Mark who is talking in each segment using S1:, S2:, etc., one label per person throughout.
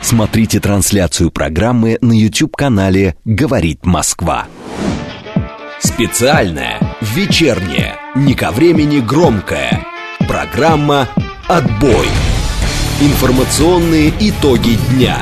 S1: Смотрите трансляцию программы на YouTube-канале «Говорит Москва». Специальная, вечерняя, не ко времени громкая программа «Отбой». Информационные итоги дня.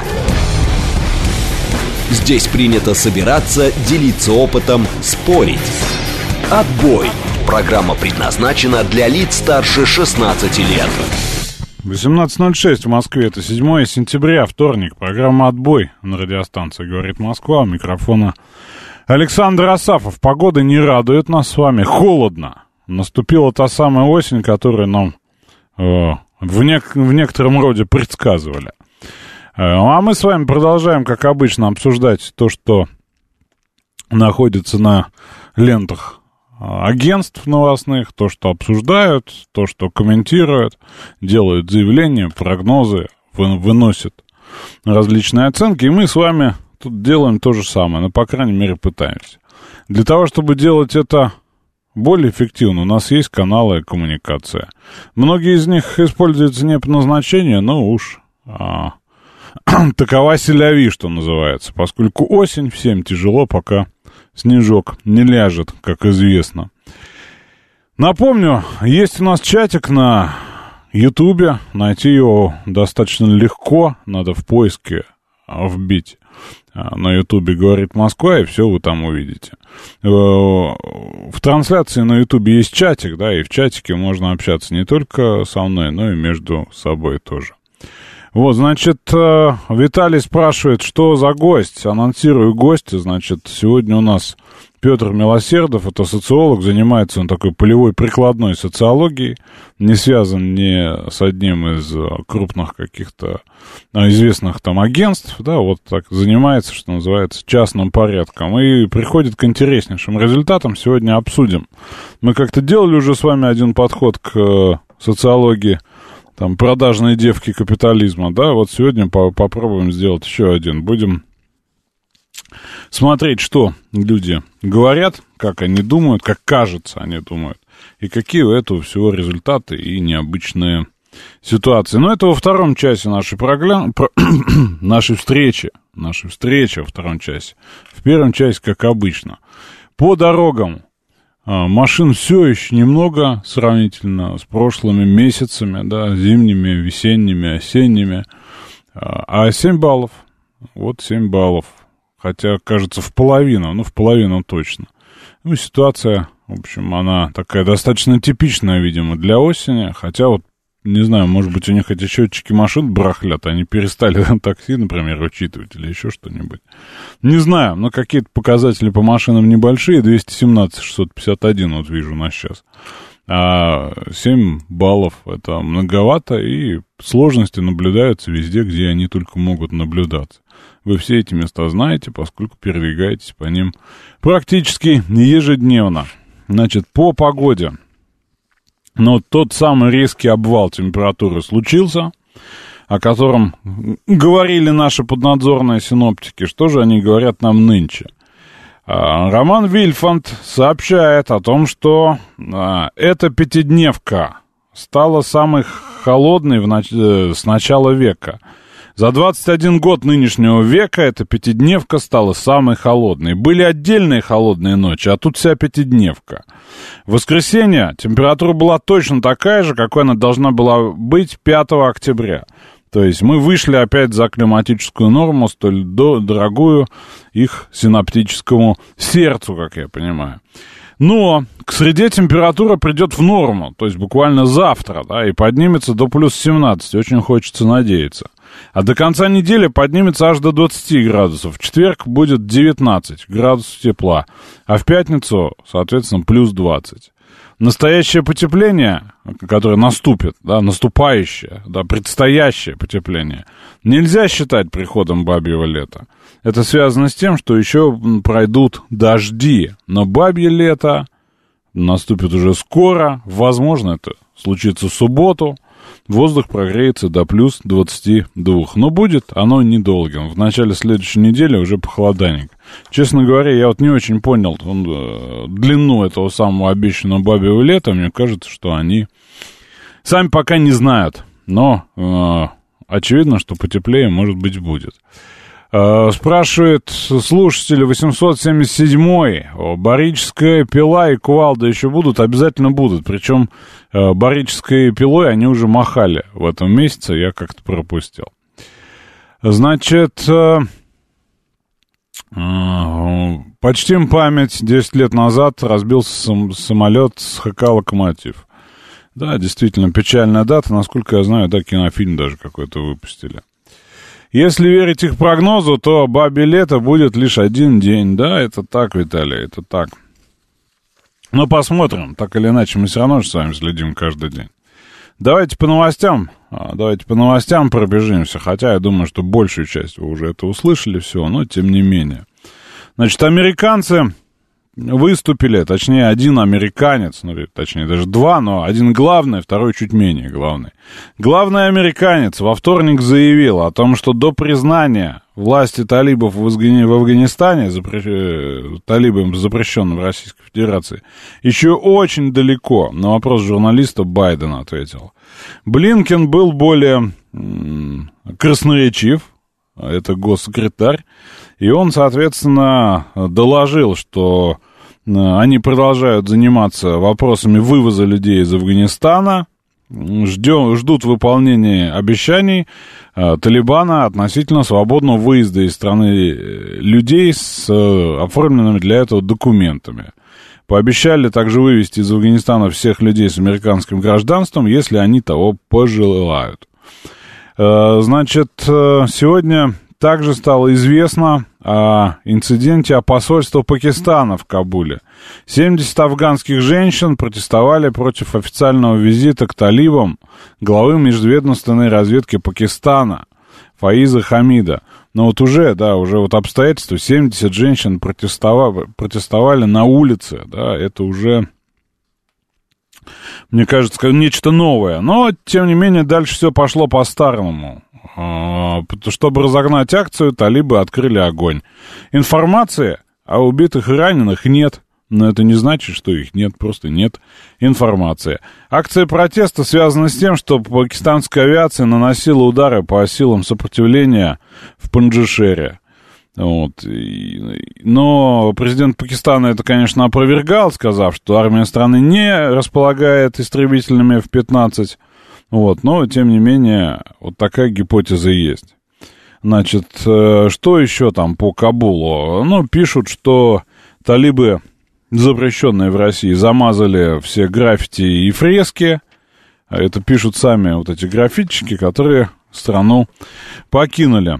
S1: Здесь принято собираться, делиться опытом, спорить. «Отбой». Программа предназначена для лиц старше 16 лет.
S2: 18:06 в Москве, это 7 сентября, вторник. Программа «Отбой» на радиостанции «Говорит Москва». У микрофона Александр Асафов. Погода не радует нас с вами. Холодно. Наступила та самая осень, которую нам в некотором роде предсказывали. А мы с вами продолжаем, как обычно, обсуждать то, что находится на лентах агентств новостных, то, что обсуждают, то, что комментируют, делают заявления, прогнозы, выносят различные оценки, и мы с вами тут делаем то же самое, но, по крайней мере, пытаемся. Для того, чтобы делать это более эффективно, у нас есть каналы коммуникации. Многие из них используются не по назначению, но уж такова селяви, что называется, поскольку осень, всем тяжело, пока снежок не ляжет, как известно. Напомню, есть у нас чатик на Ютубе. Найти его достаточно легко. Надо в поиске вбить на Ютубе «Говорит Москва», и все вы там увидите. В трансляции на Ютубе есть чатик, да, и в чатике можно общаться не только со мной, но и между собой тоже. Вот, значит, Виталий спрашивает, что за гость. Анонсирую гостя. Значит, сегодня у нас Петр Милосердов, это социолог, занимается он такой полевой прикладной социологией, не связан ни с одним из крупных каких-то известных там агентств, да, вот так занимается, что называется, частным порядком, и приходит к интереснейшим результатам. Сегодня обсудим. Мы как-то делали уже с вами один подход к социологии, там, продажные девки капитализма, да, вот сегодня попробуем сделать еще один. Будем смотреть, что люди говорят, как они думают, как кажется они думают, и какие у этого всего результаты и необычные ситуации. Но это во втором часе нашей программы, нашей встречи во втором часе. В первом часе, как обычно. По дорогам машин все еще немного сравнительно с прошлыми месяцами, да, зимними, весенними, осенними. А 7 баллов, вот 7 баллов. Хотя, кажется, в половину точно. Ну, ситуация, в общем, она такая достаточно типичная, видимо, для осени. Хотя вот, не знаю, может быть, у них эти счетчики машин барахлят, они перестали такси, например, учитывать или еще что-нибудь. Не знаю, но какие-то показатели по машинам небольшие, 217, 651, вот вижу у нас сейчас. А 7 баллов это многовато, и сложности наблюдаются везде, где они только могут наблюдаться. Вы все эти места знаете, поскольку передвигаетесь по ним практически ежедневно. Значит, по погоде. Но тот самый резкий обвал температуры случился, о котором говорили наши поднадзорные синоптики. Что же они говорят нам нынче? Роман Вильфанд сообщает о том, что эта пятидневка стала самой холодной с начала века. За 21 год нынешнего века эта пятидневка стала самой холодной. Были отдельные холодные ночи, а тут вся пятидневка. В воскресенье температура была точно такая же, какой она должна была быть 5 октября. То есть мы вышли опять за климатическую норму, столь дорогую их синаптическому сердцу, как я понимаю. Но к среде температура придет в норму, то есть буквально завтра, да, и поднимется до плюс 17, очень хочется надеяться. А до конца недели поднимется аж до 20 градусов. В четверг будет 19 градусов тепла, а в пятницу, соответственно, плюс 20. Настоящее потепление, которое наступит, да, наступающее, да, предстоящее потепление, нельзя считать приходом бабьего лета. Это связано с тем, что еще пройдут дожди, но бабье лето наступит уже скоро, возможно, это случится в субботу, воздух прогреется до плюс 22, но будет оно недолгим, в начале следующей недели уже похолоданет. Честно говоря, я вот не очень понял длину этого самого обещанного бабьего лета, мне кажется, что они сами пока не знают, но очевидно, что потеплее, может быть, будет. Спрашивает слушатель 877-й, барическая пила и кувалда еще будут? Обязательно будут, причем барической пилой они уже махали в этом месяце, я как-то пропустил. Значит, почтим память, 10 лет назад разбился самолет с ХК «Локомотив». Да, действительно, печальная дата, насколько я знаю, да, кинофильм даже какой-то выпустили. Если верить их прогнозу, то бабье лето будет лишь один день. Да, это так, Виталий, это так. Но посмотрим. Так или иначе, мы все равно же с вами следим каждый день. Давайте по новостям пробежимся. Хотя я думаю, что большую часть вы уже это услышали все, но тем не менее. Значит, американцы выступили, точнее, один американец, ну, точнее, даже два, но один главный, второй чуть менее главный. Главный американец во вторник заявил о том, что до признания власти талибов в Афганистане, талибам, запрещенным в Российской Федерации, еще очень далеко. На вопрос журналиста Байден ответил. Блинкен был более красноречив, это госсекретарь, и он, соответственно, доложил, что они продолжают заниматься вопросами вывоза людей из Афганистана, ждут выполнения обещаний Талибана относительно свободного выезда из страны людей с оформленными для этого документами. Пообещали также вывести из Афганистана всех людей с американским гражданством, если они того пожелают. Значит, сегодня также стало известно о инциденте посольства Пакистана в Кабуле. 70 афганских женщин протестовали против официального визита к талибам главы межведомственной разведки Пакистана Фаиза Хамида. Но вот уже вот обстоятельства, 70 женщин протестовали на улице, да, это уже, мне кажется, нечто новое. Но, тем не менее, дальше все пошло по-старому. Чтобы разогнать акцию, талибы открыли огонь. Информации о убитых и раненых нет, но это не значит, что их нет, просто нет информации. Акция протеста связана с тем, что пакистанская авиация наносила удары по силам сопротивления в Панджшере. Вот. Но президент Пакистана это, конечно, опровергал, сказав, что армия страны не располагает истребителями F-15. Вот, но, тем не менее, вот такая гипотеза есть. Значит, что еще там по Кабулу? Ну, пишут, что талибы, запрещенные в России, замазали все граффити и фрески. Это пишут сами вот эти граффитчики, которые страну покинули.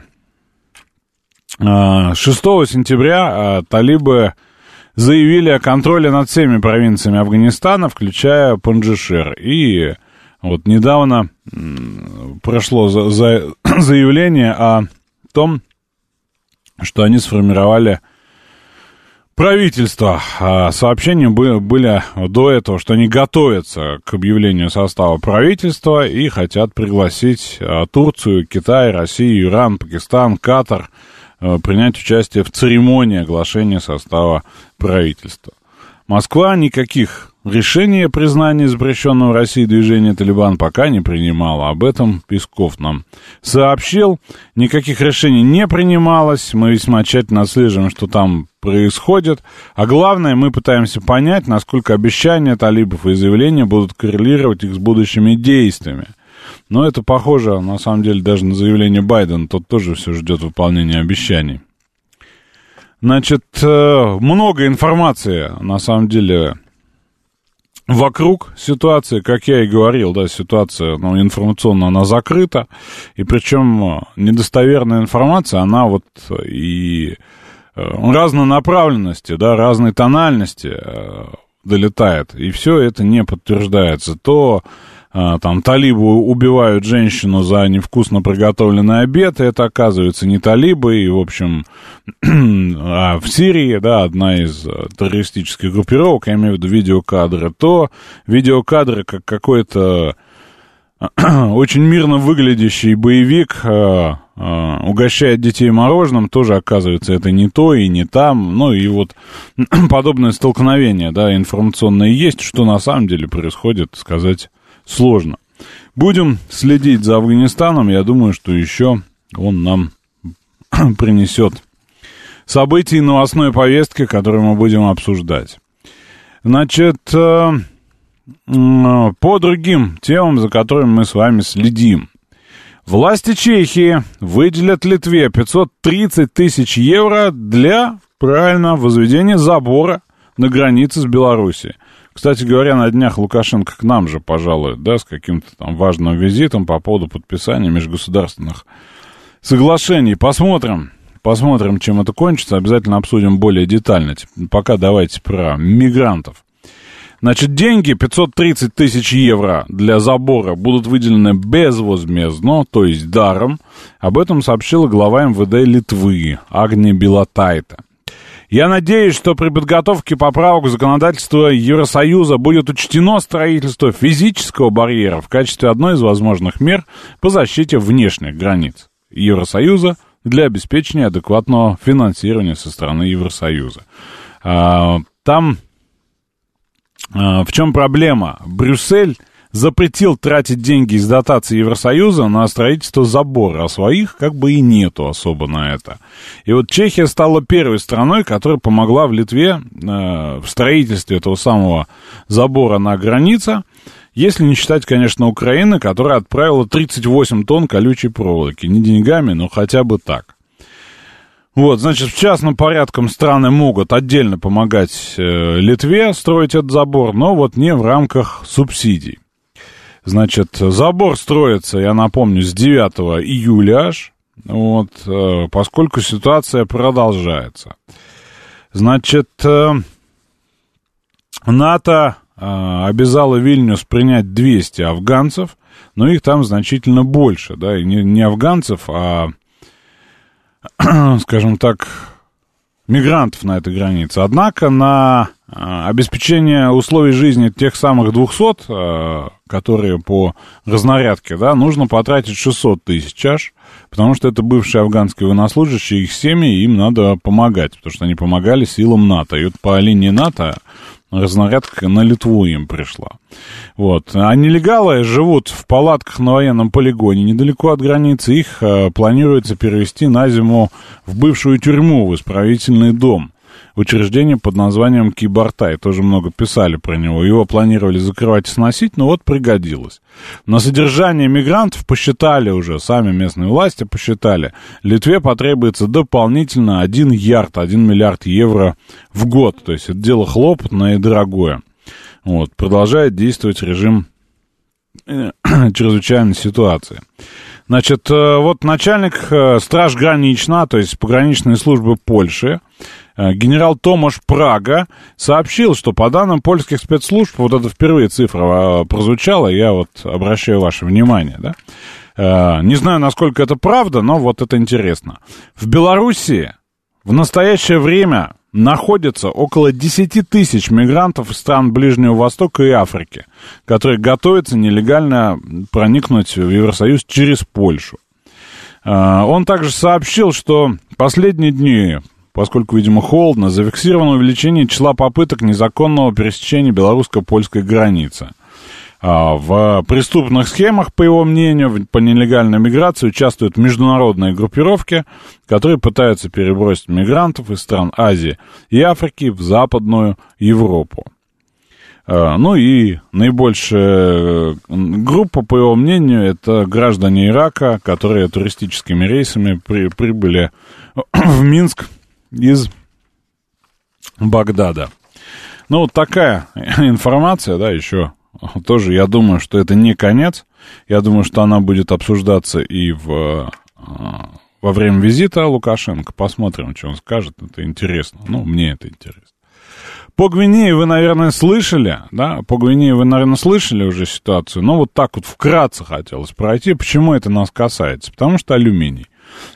S2: 6 сентября талибы заявили о контроле над всеми провинциями Афганистана, включая Панджшер. И вот недавно прошло заявление о том, что они сформировали правительство. Сообщения были до этого, что они готовятся к объявлению состава правительства и хотят пригласить Турцию, Китай, Россию, Иран, Пакистан, Катар принять участие в церемонии оглашения состава правительства. Москва никаких решений о признании запрещенного в России движения «Талибан» пока не принимала. Об этом Песков нам сообщил. Никаких решений не принималось. Мы весьма тщательно отслеживаем, что там происходит. А главное, мы пытаемся понять, насколько обещания талибов и заявления будут коррелировать их с будущими действиями. Но это похоже, на самом деле, даже на заявление Байдена. Тот тоже все ждет выполнения обещаний. Значит, много информации, на самом деле, вокруг ситуации, как я и говорил, да, ситуация, информационно она закрыта, и причем недостоверная информация, она вот и разной направленности, да, разной тональности долетает, и все это не подтверждается. То там талибы убивают женщину за невкусно приготовленный обед, и это оказывается не талибы, и, в общем, в Сирии, да, одна из террористических группировок, я имею в виду видеокадры, то видеокадры, как какой-то очень мирно выглядящий боевик угощает детей мороженым, тоже, оказывается, это не то и не там, ну, и вот подобное столкновение, да, информационное есть, что на самом деле происходит, сказать сложно. Будем следить за Афганистаном. Я думаю, что еще он нам принесет событий новостной повестки, которые мы будем обсуждать. Значит, по другим темам, за которыми мы с вами следим. Власти Чехии выделят Литве 530 тысяч евро для, правильно, возведения забора на границе с Белоруссией. Кстати говоря, на днях Лукашенко к нам же пожалует, да, с каким-то там важным визитом по поводу подписания межгосударственных соглашений. Посмотрим, чем это кончится. Обязательно обсудим более детально. Пока давайте про мигрантов. Значит, деньги, 530 тысяч евро для забора, будут выделены безвозмездно, то есть даром. Об этом сообщила глава МВД Литвы Агния Билатайте. Я надеюсь, что при подготовке поправок в законодательство Евросоюза будет учтено строительство физического барьера в качестве одной из возможных мер по защите внешних границ Евросоюза для обеспечения адекватного финансирования со стороны Евросоюза. Там в чем проблема? Брюссель запретил тратить деньги из дотации Евросоюза на строительство забора, а своих как бы и нету особо на это. И вот Чехия стала первой страной, которая помогла в Литве в строительстве этого самого забора на границе, если не считать, конечно, Украины, которая отправила 38 тонн колючей проволоки. Не деньгами, но хотя бы так. Вот, значит, в частном порядке страны могут отдельно помогать Литве строить этот забор, но вот не в рамках субсидий. Значит, забор строится, я напомню, с 9 июля аж, вот, поскольку ситуация продолжается. Значит, НАТО обязало Вильнюс принять 200 афганцев, но их там значительно больше, да, и не афганцев, а, скажем так, мигрантов на этой границе. Однако на обеспечение условий жизни тех самых 200, которые по разнарядке, да, нужно потратить 600 тысяч аж, потому что это бывшие афганские военнослужащие, их семьи, им надо помогать, потому что они помогали силам НАТО. И вот по линии НАТО разнарядка на Литву им пришла. Вот. А нелегалы живут в палатках на военном полигоне недалеко от границы. Их планируется перевести на зиму в бывшую тюрьму, в исправительный дом. Учреждение под названием Кибартай. Тоже много писали про него. Его планировали закрывать и сносить, но вот пригодилось. На содержание мигрантов посчитали уже, сами местные власти посчитали, Литве потребуется дополнительно 1 миллиард евро в год. То есть это дело хлопотное и дорогое. Вот. Продолжает действовать режим чрезвычайной ситуации. Значит, вот начальник страж гранична, то есть пограничной службы Польши, генерал Томаш Прага, сообщил, что по данным польских спецслужб, вот это впервые цифра прозвучала, я вот обращаю ваше внимание, да, не знаю, насколько это правда, но вот это интересно. В Белоруссии в настоящее время находится около 10 тысяч мигрантов из стран Ближнего Востока и Африки, которые готовятся нелегально проникнуть в Евросоюз через Польшу. Он также сообщил, что последние дни, поскольку, видимо, холодно, зафиксировано увеличение числа попыток незаконного пересечения белорусско-польской границы. В преступных схемах, по его мнению, по нелегальной миграции участвуют международные группировки, которые пытаются перебросить мигрантов из стран Азии и Африки в Западную Европу. Ну и наибольшая группа, по его мнению, это граждане Ирака, которые туристическими рейсами прибыли в Минск из Багдада. Ну, вот такая информация, да, еще тоже, я думаю, что это не конец. Я думаю, что она будет обсуждаться и во время визита Лукашенко. Посмотрим, что он скажет. Это интересно. Ну, мне это интересно. По Гвинее вы, наверное, слышали, да? По Гвинее вы, наверное, слышали уже ситуацию. Но вот так вот вкратце хотелось пройти. Почему это нас касается? Потому что алюминий.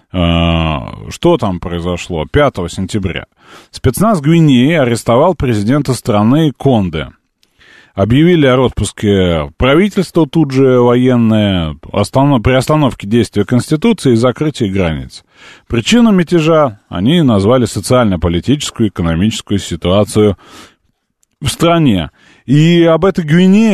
S2: Что там произошло? 5 сентября. Спецназ Гвинеи арестовал президента страны Конде. Объявили о распуске правительства тут же военное, при остановке действия Конституции и закрытии границ. Причину мятежа они назвали социально-политическую и экономическую ситуацию в стране. И об этой Гвинее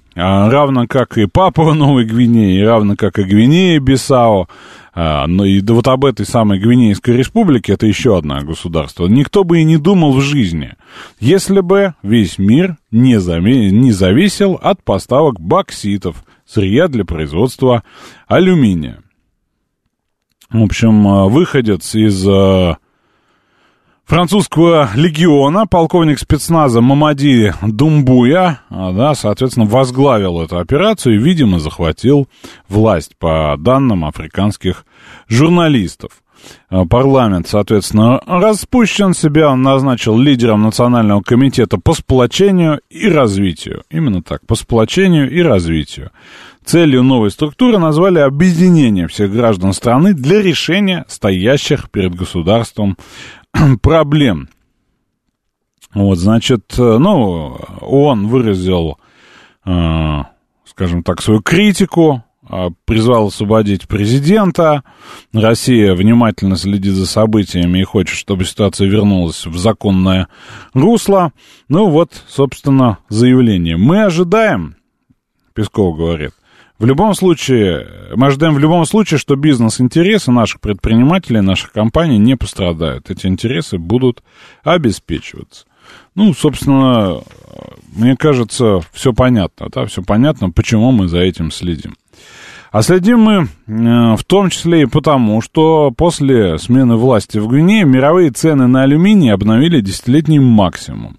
S2: равно как и Папуа Новой Гвинеи, равно как и Гвинея-Бисау. Но и да вот об этой самой Гвинейской республике, это еще одно государство, никто бы и не думал в жизни, если бы весь мир не зависел от поставок бокситов, сырья для производства алюминия. В общем, выходец из французского легиона, полковник спецназа Мамади Думбуя, да, соответственно, возглавил эту операцию и, видимо, захватил власть, по данным африканских журналистов. Парламент, соответственно, распущен, себя он назначил лидером Национального комитета по сплочению и развитию. Именно так, по сплочению и развитию. Целью новой структуры назвали объединение всех граждан страны для решения стоящих перед государством проблем. Вот, значит, ну, он выразил, скажем так, свою критику, призвал освободить президента. Россия внимательно следит за событиями и хочет, чтобы ситуация вернулась в законное русло. Ну вот, собственно, заявление. Мы ожидаем, Песков говорит, мы ожидаем в любом случае, что бизнес-интересы наших предпринимателей, наших компаний не пострадают. Эти интересы будут обеспечиваться. Ну, собственно, мне кажется, все понятно, да, все понятно, почему мы за этим следим. А следим мы в том числе и потому, что после смены власти в Гвинее мировые цены на алюминий обновили десятилетний максимум.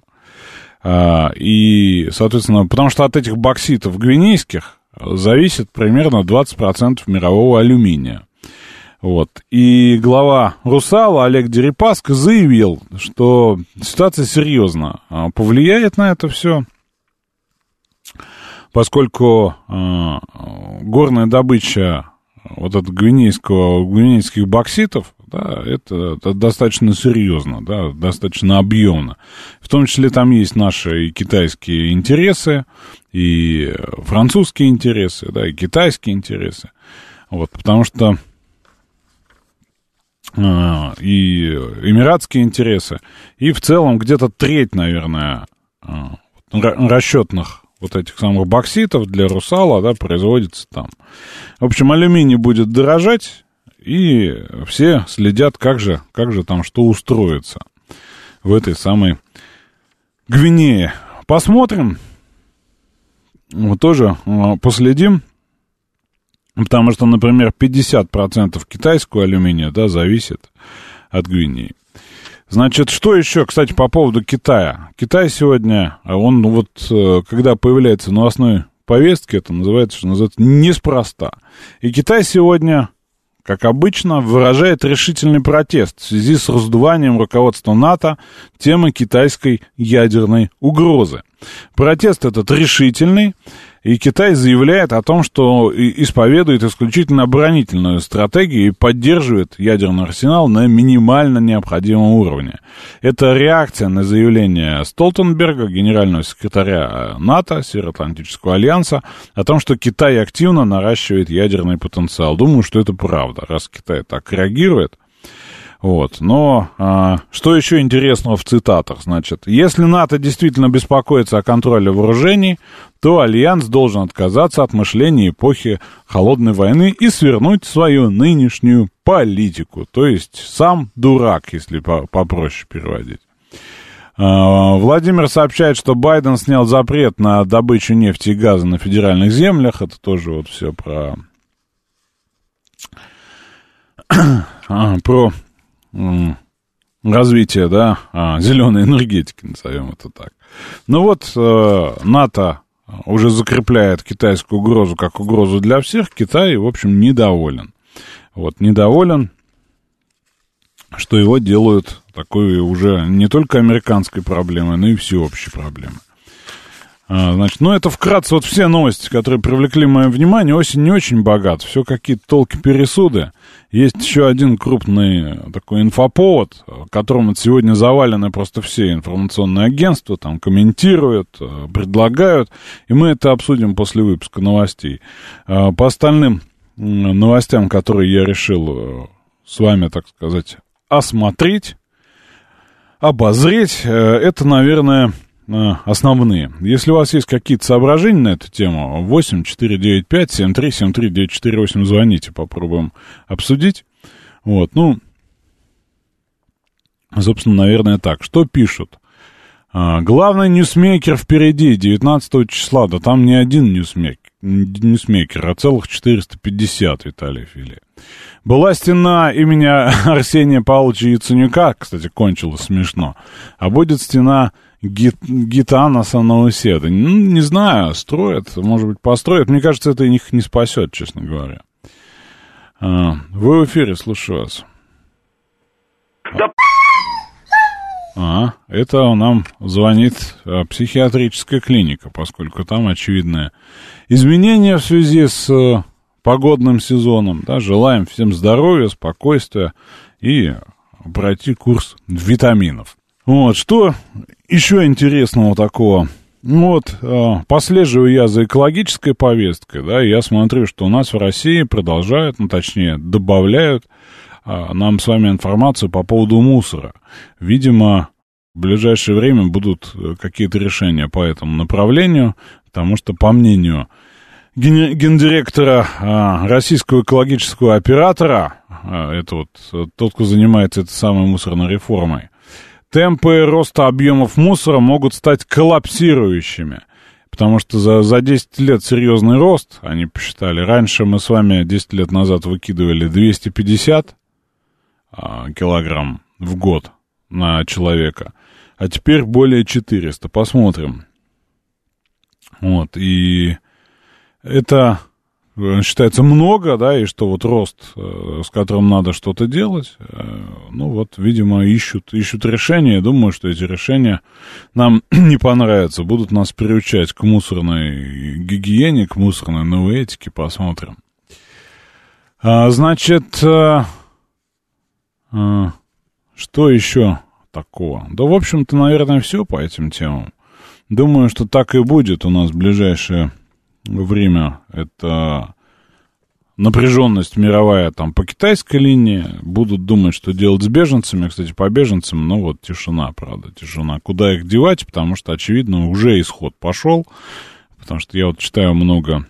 S2: И, соответственно, потому что от этих бокситов гвинейских зависит примерно 20% мирового алюминия. Вот. И глава «Русала» Олег Дерипаска заявил, что ситуация серьезно повлияет на это все, поскольку горная добыча вот от гвинейских бокситов, да, это достаточно серьезно, да, достаточно объемно. В том числе там есть наши и китайские интересы, и французские интересы, да, и китайские интересы. Вот, потому что и эмиратские интересы, и в целом где-то треть, наверное, расчетных вот этих самых бокситов для «Русала», да, производится там. В общем, алюминий будет дорожать, и все следят, как же там что устроится в этой самой Гвинее. Посмотрим, мы тоже последим, потому что, например, 50% китайского алюминия, да, зависит от Гвинеи. Значит, что еще, кстати, по поводу Китая? Китай сегодня, он вот, когда появляется в новостной повестке, это называется, что называется, неспроста. И Китай сегодня, как обычно, выражает решительный протест в связи с раздуванием руководства НАТО темы китайской ядерной угрозы. Протест этот решительный, и Китай заявляет о том, что исповедует исключительно оборонительную стратегию и поддерживает ядерный арсенал на минимально необходимом уровне. Это реакция на заявление Столтенберга, генерального секретаря НАТО, Североатлантического альянса, о том, что Китай активно наращивает ядерный потенциал. Думаю, что это правда, раз Китай так реагирует. Вот. Но что еще интересного в цитатах? Значит, если НАТО действительно беспокоится о контроле вооружений, то Альянс должен отказаться от мышления эпохи Холодной войны и свернуть свою нынешнюю политику. То есть сам дурак, если попроще переводить. Владимир сообщает, что Байден снял запрет на добычу нефти и газа на федеральных землях. Это тоже вот все про развитие, да, зеленой энергетики, назовем это так. Ну вот, НАТО уже закрепляет китайскую угрозу как угрозу для всех. Китай, в общем, недоволен. Вот, недоволен, что его делают такой уже не только американской проблемой, но и всеобщей проблемой. Значит, ну это вкратце вот все новости, которые привлекли мое внимание. Осень не очень богата, все какие-то толки-пересуды. Есть еще один крупный такой инфоповод, которым сегодня завалены просто все информационные агентства, там комментируют, предлагают, и мы это обсудим после выпуска новостей. По остальным новостям, которые я решил с вами, так сказать, осмотреть, обозреть, это, наверное, основные. Если у вас есть какие-то соображения на эту тему, 8-495-7373-948 звоните, попробуем обсудить. Вот, ну, собственно, наверное, так. Что пишут? Главный ньюсмейкер впереди, 19 числа. Да там не один ньюсмейкер, а целых 450, Виталий Фили. Была стена имени Арсения Павловича Яценюка, кстати, кончилось смешно. А будет стена Гитанаса Науседы. Ну, не знаю, строят, может быть, построят. Мне кажется, это их не спасет, честно говоря. Вы в эфире, слушаю вас. Это нам звонит психиатрическая клиника, поскольку там очевидные изменения в связи с погодным сезоном. Да, желаем всем здоровья, спокойствия и пройти курс витаминов. Вот, что еще интересного такого? Вот, послеживаю я за экологической повесткой, да, и я смотрю, что у нас в России продолжают, ну, точнее, добавляют нам с вами информацию по поводу мусора. Видимо, в ближайшее время будут какие-то решения по этому направлению, потому что, по мнению гендиректора российского экологического оператора, это вот тот, кто занимается этой самой мусорной реформой, темпы роста объемов мусора могут стать коллапсирующими. Потому что за 10 лет серьезный рост, они посчитали. Раньше мы с вами 10 лет назад выкидывали 250 килограмм в год на человека, а теперь более 400. Посмотрим. Вот, и это считается много, да, и что вот рост, с которым надо что-то делать, ну вот, видимо, ищут решения. Думаю, что эти решения нам не понравятся, будут нас приучать к мусорной гигиене, к мусорной новой этике, посмотрим. Значит, что еще такого? Да, в общем-то, наверное, все по этим темам. Думаю, что так и будет у нас в ближайшее время. Это напряженность мировая там по китайской линии. Будут думать, что делать с беженцами. Кстати, по беженцам, ну вот тишина, правда, тишина. Куда их девать? Потому что, очевидно, уже исход пошел. Потому что я вот читаю много,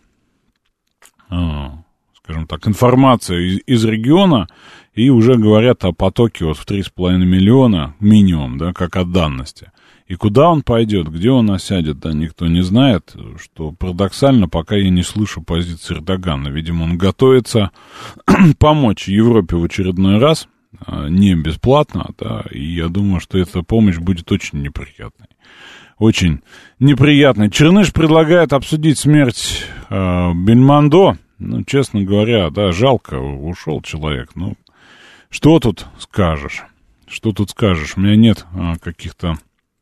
S2: скажем так, информации из региона, и уже говорят о потоке вот в 3,5 миллиона минимум, да, как о данности. И куда он пойдет, где он осядет, да, никто не знает, что парадоксально, пока я не слышу позиции Эрдогана. Видимо, он готовится помочь Европе в очередной раз, не бесплатно, да, и я думаю, что эта помощь будет очень неприятной. Очень неприятной. Черныш предлагает обсудить смерть Бельмондо. Ну, честно говоря, да, жалко, ушел человек. Ну, что тут скажешь? Что тут скажешь? У меня нет каких-то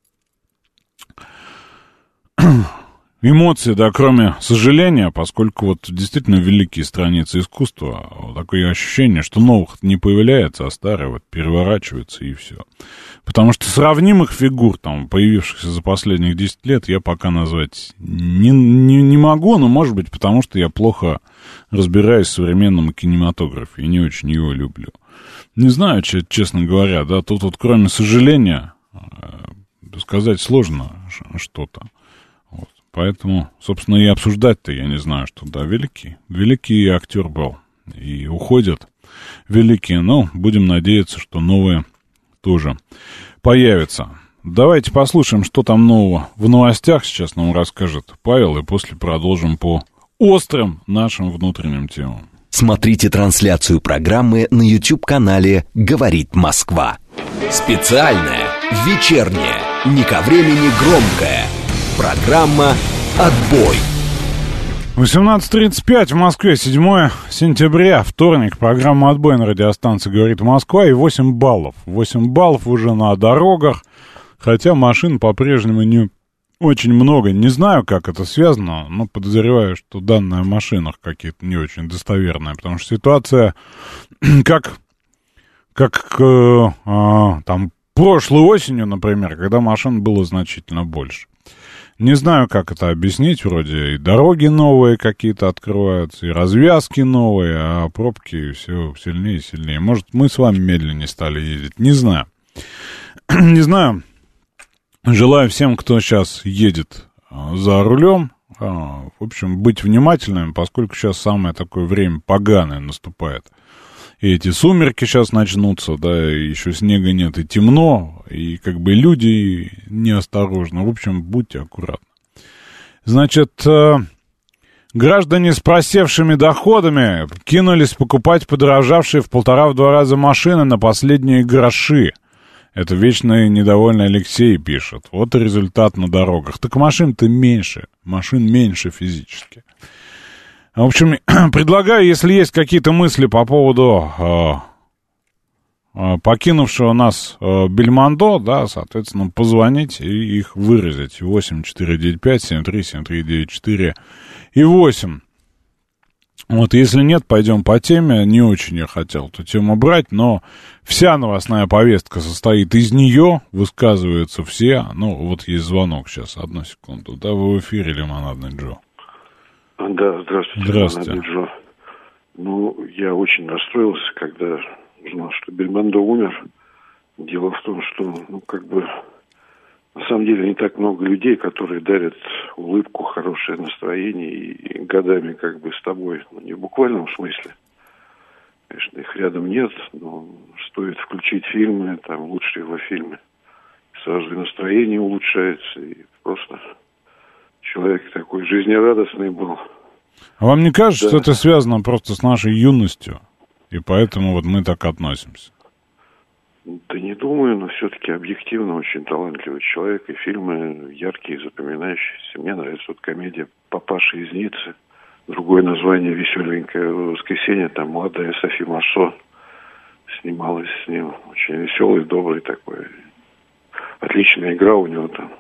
S2: эмоций, да, кроме сожаления, поскольку вот действительно великие страницы искусства, такое ощущение, что новых не появляется, а старые вот переворачиваются и все. Потому что сравнимых фигур, там, появившихся за последних 10 лет, я пока назвать не могу, но, может быть, потому что я плохо разбираюсь в современном кинематографе и не очень его люблю. Не знаю, честно говоря, да, тут вот кроме сожаления сказать сложно что-то. Вот. Поэтому, собственно, и обсуждать-то я не знаю, что, да, великий актер был. И уходят великие, но будем надеяться, что новые тоже появятся. Давайте послушаем, что там нового в новостях сейчас нам расскажет Павел, и после продолжим по острым нашим внутренним темам.
S1: Смотрите трансляцию программы на YouTube-канале «Говорит Москва». Специальная, вечерняя, не ко времени громкая программа «Отбой».
S2: 18:35 в Москве, 7 сентября, вторник. Программа «Отбой» на радиостанции «Говорит Москва» и 8 баллов. 8 баллов уже на дорогах, хотя машин по-прежнему не очень много. Не знаю, как это связано, но подозреваю, что данные о машинах какие-то не очень достоверные, потому что ситуация как там прошлой осенью, например, когда машин было значительно больше. Не знаю, как это объяснить, вроде и дороги новые какие-то открываются, и развязки новые, а пробки все сильнее и сильнее. Может, мы с вами медленнее стали ездить, не знаю. Не знаю, Желаю всем, кто сейчас едет за рулем, в общем, быть внимательными, поскольку сейчас самое такое время поганое наступает. И эти сумерки сейчас начнутся, да, и еще снега нет, и темно, и как бы люди неосторожны. В общем, будьте аккуратны. Значит, граждане с просевшими доходами кинулись покупать подорожавшие в 1,5-2 раза машины на последние гроши. Это вечно недовольный Алексей пишет. Вот и результат на дорогах. Так машин-то меньше. Машин меньше физически. В общем, предлагаю, если есть какие-то мысли по поводу покинувшего нас Бельмондо, да, соответственно, позвонить и их выразить. 8-495-73-73-94 и 8. Вот, если нет, пойдем по теме. Не очень я хотел эту тему брать, но вся новостная повестка состоит из нее, высказываются все. Ну, вот есть звонок сейчас, одну секунду. Да, вы в эфире, Лимонадный Джо.
S3: Да, здравствуйте, Лимонадный Джо. Ну, я очень расстроился, когда узнал, что Бельмондо умер. Дело в том, что, на самом деле не так много людей, которые дарят улыбку, хорошее настроение и годами с тобой. Не в буквальном смысле. Конечно, их рядом нет, но стоит включить фильмы, там лучшие его фильмы. Сразу и настроение улучшается, и просто человек такой жизнерадостный был.
S2: А вам не кажется, что это связано просто с нашей юностью? И поэтому вот мы так относимся?
S3: Да не думаю, но все-таки объективно очень талантливый человек. И фильмы яркие, запоминающиеся. Мне нравится вот комедия «Папаша из Ниццы». Другое название веселенькое «Воскресенье». Там молодая Софи Марсо снималась с ним. Очень веселый, добрый такой. Отличная игра у него там.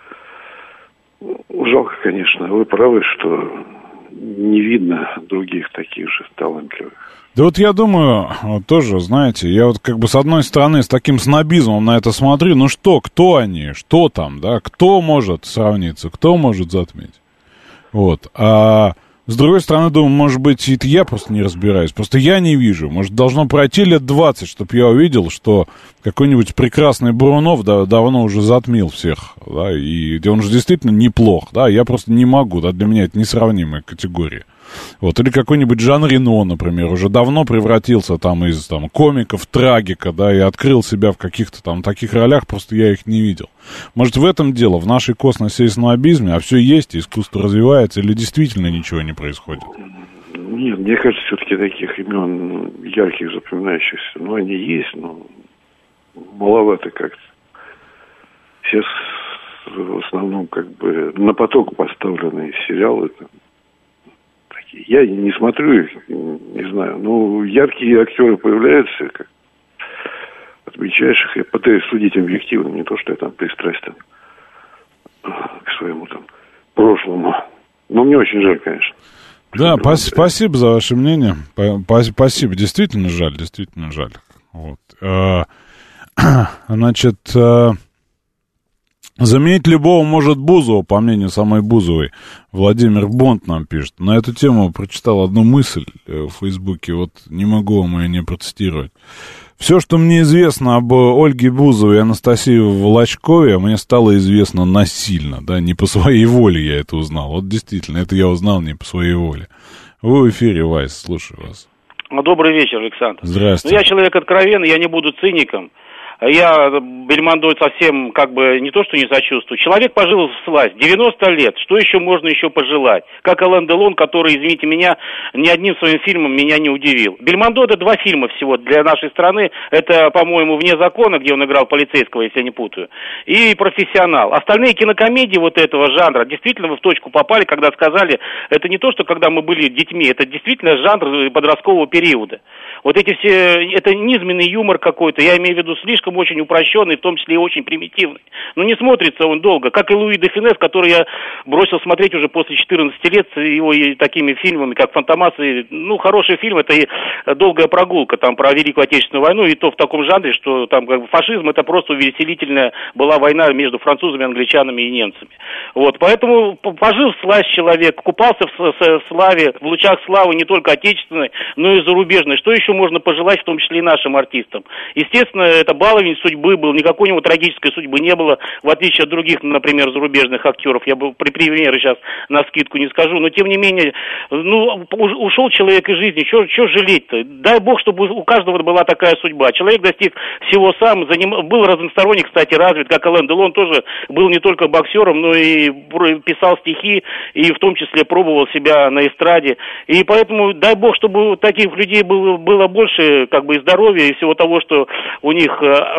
S3: Жалко, конечно. Вы правы, что не видно других таких же талантливых.
S2: Да вот я думаю, вот тоже, знаете, я вот с одной стороны с таким снобизмом на это смотрю, ну что, кто они, что там, да, кто может сравниться, кто может затмить, вот, а с другой стороны думаю, может быть, это я просто не разбираюсь, просто я не вижу, может, должно пройти лет 20, чтобы я увидел, что какой-нибудь прекрасный Бурунов давно уже затмил всех, да, и он же действительно неплох, да, я просто не могу, да, для меня это несравнимая категория. Вот, или какой-нибудь Жан Рено, например, уже давно превратился там из комиков, трагика, да, и открыл себя в каких-то там таких ролях, просто я их не видел. Может, в этом дело, в нашей косности и снобизме, а все есть, искусство развивается, или действительно ничего не происходит?
S3: Нет, мне кажется, все-таки таких имен ярких, запоминающихся, они есть, но маловато как-то. Все в основном на поток поставленные сериалы там. Я не смотрю их, не знаю. Но яркие актеры появляются, отмечаешь их. Я пытаюсь судить объективно, не то, что я там пристрастен к своему прошлому. Но мне очень жаль, конечно.
S2: Да, спасибо за ваше мнение. Спасибо, действительно жаль, действительно жаль. Вот. Значит... Заменить любого может Бузова, по мнению самой Бузовой. Владимир Бонд нам пишет. На эту тему прочитал одну мысль в Фейсбуке, вот не могу вам ее не процитировать. Все, что мне известно об Ольге Бузовой и Анастасии Волочкове, мне стало известно насильно, да, не по своей воле я это узнал. Вот действительно, это я узнал не по своей воле. Вы в эфире, Вайс, слушаю вас.
S4: Добрый вечер, Александр.
S2: Здравствуйте.
S4: Я человек откровенный, я не буду циником. Я Бельмондо совсем не то, что не сочувствую. Человек пожил всласть 90 лет. Что еще можно еще пожелать? Как Ален Делон, который, извините меня, ни одним своим фильмом меня не удивил. Бельмондо — это 2 фильма всего для нашей страны. Это, по-моему, «Вне закона», где он играл полицейского, если я не путаю, и «Профессионал». Остальные кинокомедии вот этого жанра, действительно вы в точку попали, когда сказали, это не то, что когда мы были детьми, это действительно жанр подросткового периода. Вот эти все, это низменный юмор какой-то, я имею в виду слишком очень упрощенный, в том числе и очень примитивный. Но не смотрится он долго, как и Луи де Фюнес, который я бросил смотреть уже после 14 лет с его и такими фильмами, как «Фантомас», хороший фильм, это и «Долгая прогулка», там про Великую Отечественную войну, и то в таком жанре, что там фашизм, это просто увеселительная была война между французами, англичанами и немцами. Вот, поэтому пожил всласть человек, купался в славе, в лучах славы не только отечественной, но и зарубежной. Что еще можно пожелать, в том числе и нашим артистам? Естественно, это баллы прикалывание судьбы был, никакой у него трагической судьбы не было, в отличие от других, например, зарубежных актеров. Я бы примеры сейчас навскидку не скажу, но тем не менее, ушел человек из жизни, что жалеть-то? Дай бог, чтобы у каждого была такая судьба. Человек достиг всего сам, был разносторонне, кстати, развит, как Ален Делон тоже был не только боксером, но и писал стихи, и в том числе пробовал себя на эстраде. И поэтому дай бог, чтобы у таких людей было больше как бы и здоровья, и всего того, что у них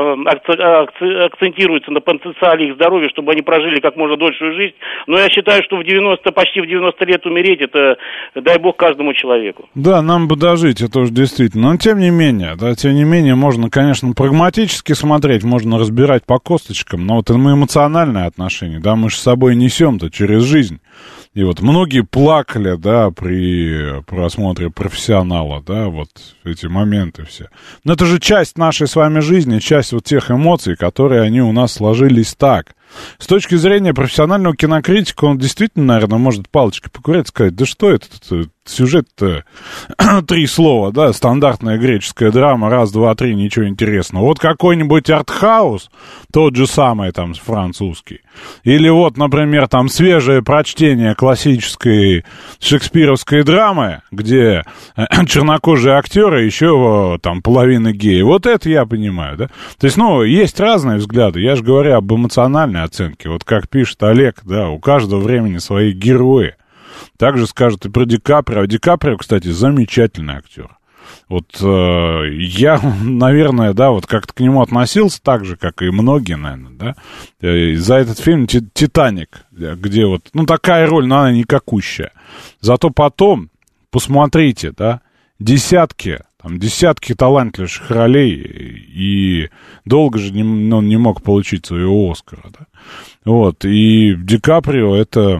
S4: акцентируется на потенциале их здоровья, чтобы они прожили как можно дольшую жизнь. Но я считаю, что почти в 90 лет умереть, это дай бог каждому человеку.
S2: Да, нам бы дожить, это уж действительно. Но тем не менее, можно, конечно, прагматически смотреть, можно разбирать по косточкам, но вот мы эмоциональное отношение, да, мы же с собой несем-то через жизнь. И вот многие плакали, да, при просмотре «Профессионала», да, вот эти моменты все. Но это же часть нашей с вами жизни, часть вот тех эмоций, которые они у нас сложились так. С точки зрения профессионального кинокритика, он действительно, наверное, может палочкой покурять и сказать, да что это сюжет-то 3 слова, да, стандартная греческая драма, 1, 2, 3, ничего интересного. Вот какой-нибудь артхаус, тот же самый там французский, или вот, например, там свежее прочтение классической шекспировской драмы, где чернокожие актеры, еще там половина геи, вот это я понимаю, да. То есть, есть разные взгляды, я же говорю об эмоциональной оценке, вот как пишет Олег, да, у каждого времени свои герои. Также скажут и про Ди Каприо. Ди Каприо, кстати, замечательный актер. Вот я, наверное, да, вот как-то к нему относился так же, как и многие, наверное, да. За этот фильм «Титаник», где вот, такая роль, но она никакущая. Зато потом, посмотрите, да, десятки талантливых ролей, и долго же он не мог получить своего Оскара, да. Вот, и Ди Каприо это...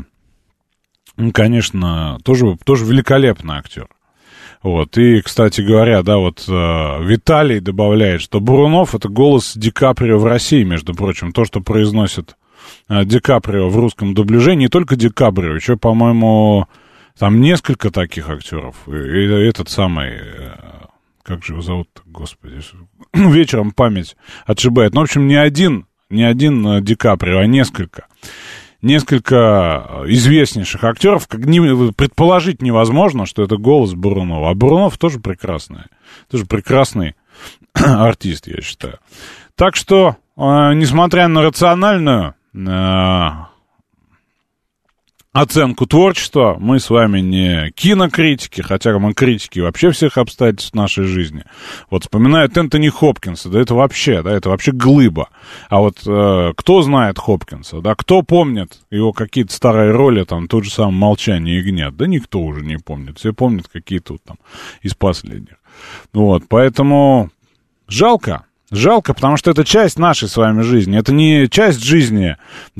S2: конечно, тоже великолепный актер. Вот, и, кстати говоря, да, вот Виталий добавляет, что Бурунов — это голос Ди Каприо в России, между прочим, то, что произносит Ди Каприо в русском дубляже, не только Ди Каприо, еще, по-моему, там несколько таких актеров. И этот самый, как же его зовут-то, господи, вечером память отшибает. Ну, в общем, не один Ди Каприо, а несколько известнейших актеров, предположить невозможно, что это голос Бурунова. А Бурунов тоже прекрасный артист, я считаю. Так что, несмотря на рациональную оценку творчества, мы с вами не кинокритики, хотя мы критики вообще всех обстоятельств нашей жизни. Вот вспоминают Энтони Хопкинса, это вообще глыба. А вот кто знает Хопкинса, да, кто помнит его какие-то старые роли, там, тот же самый «Молчание ягнят», да никто уже не помнит, все помнят какие-то вот там из последних. Вот, поэтому жалко, потому что это часть нашей с вами жизни. Это не часть жизни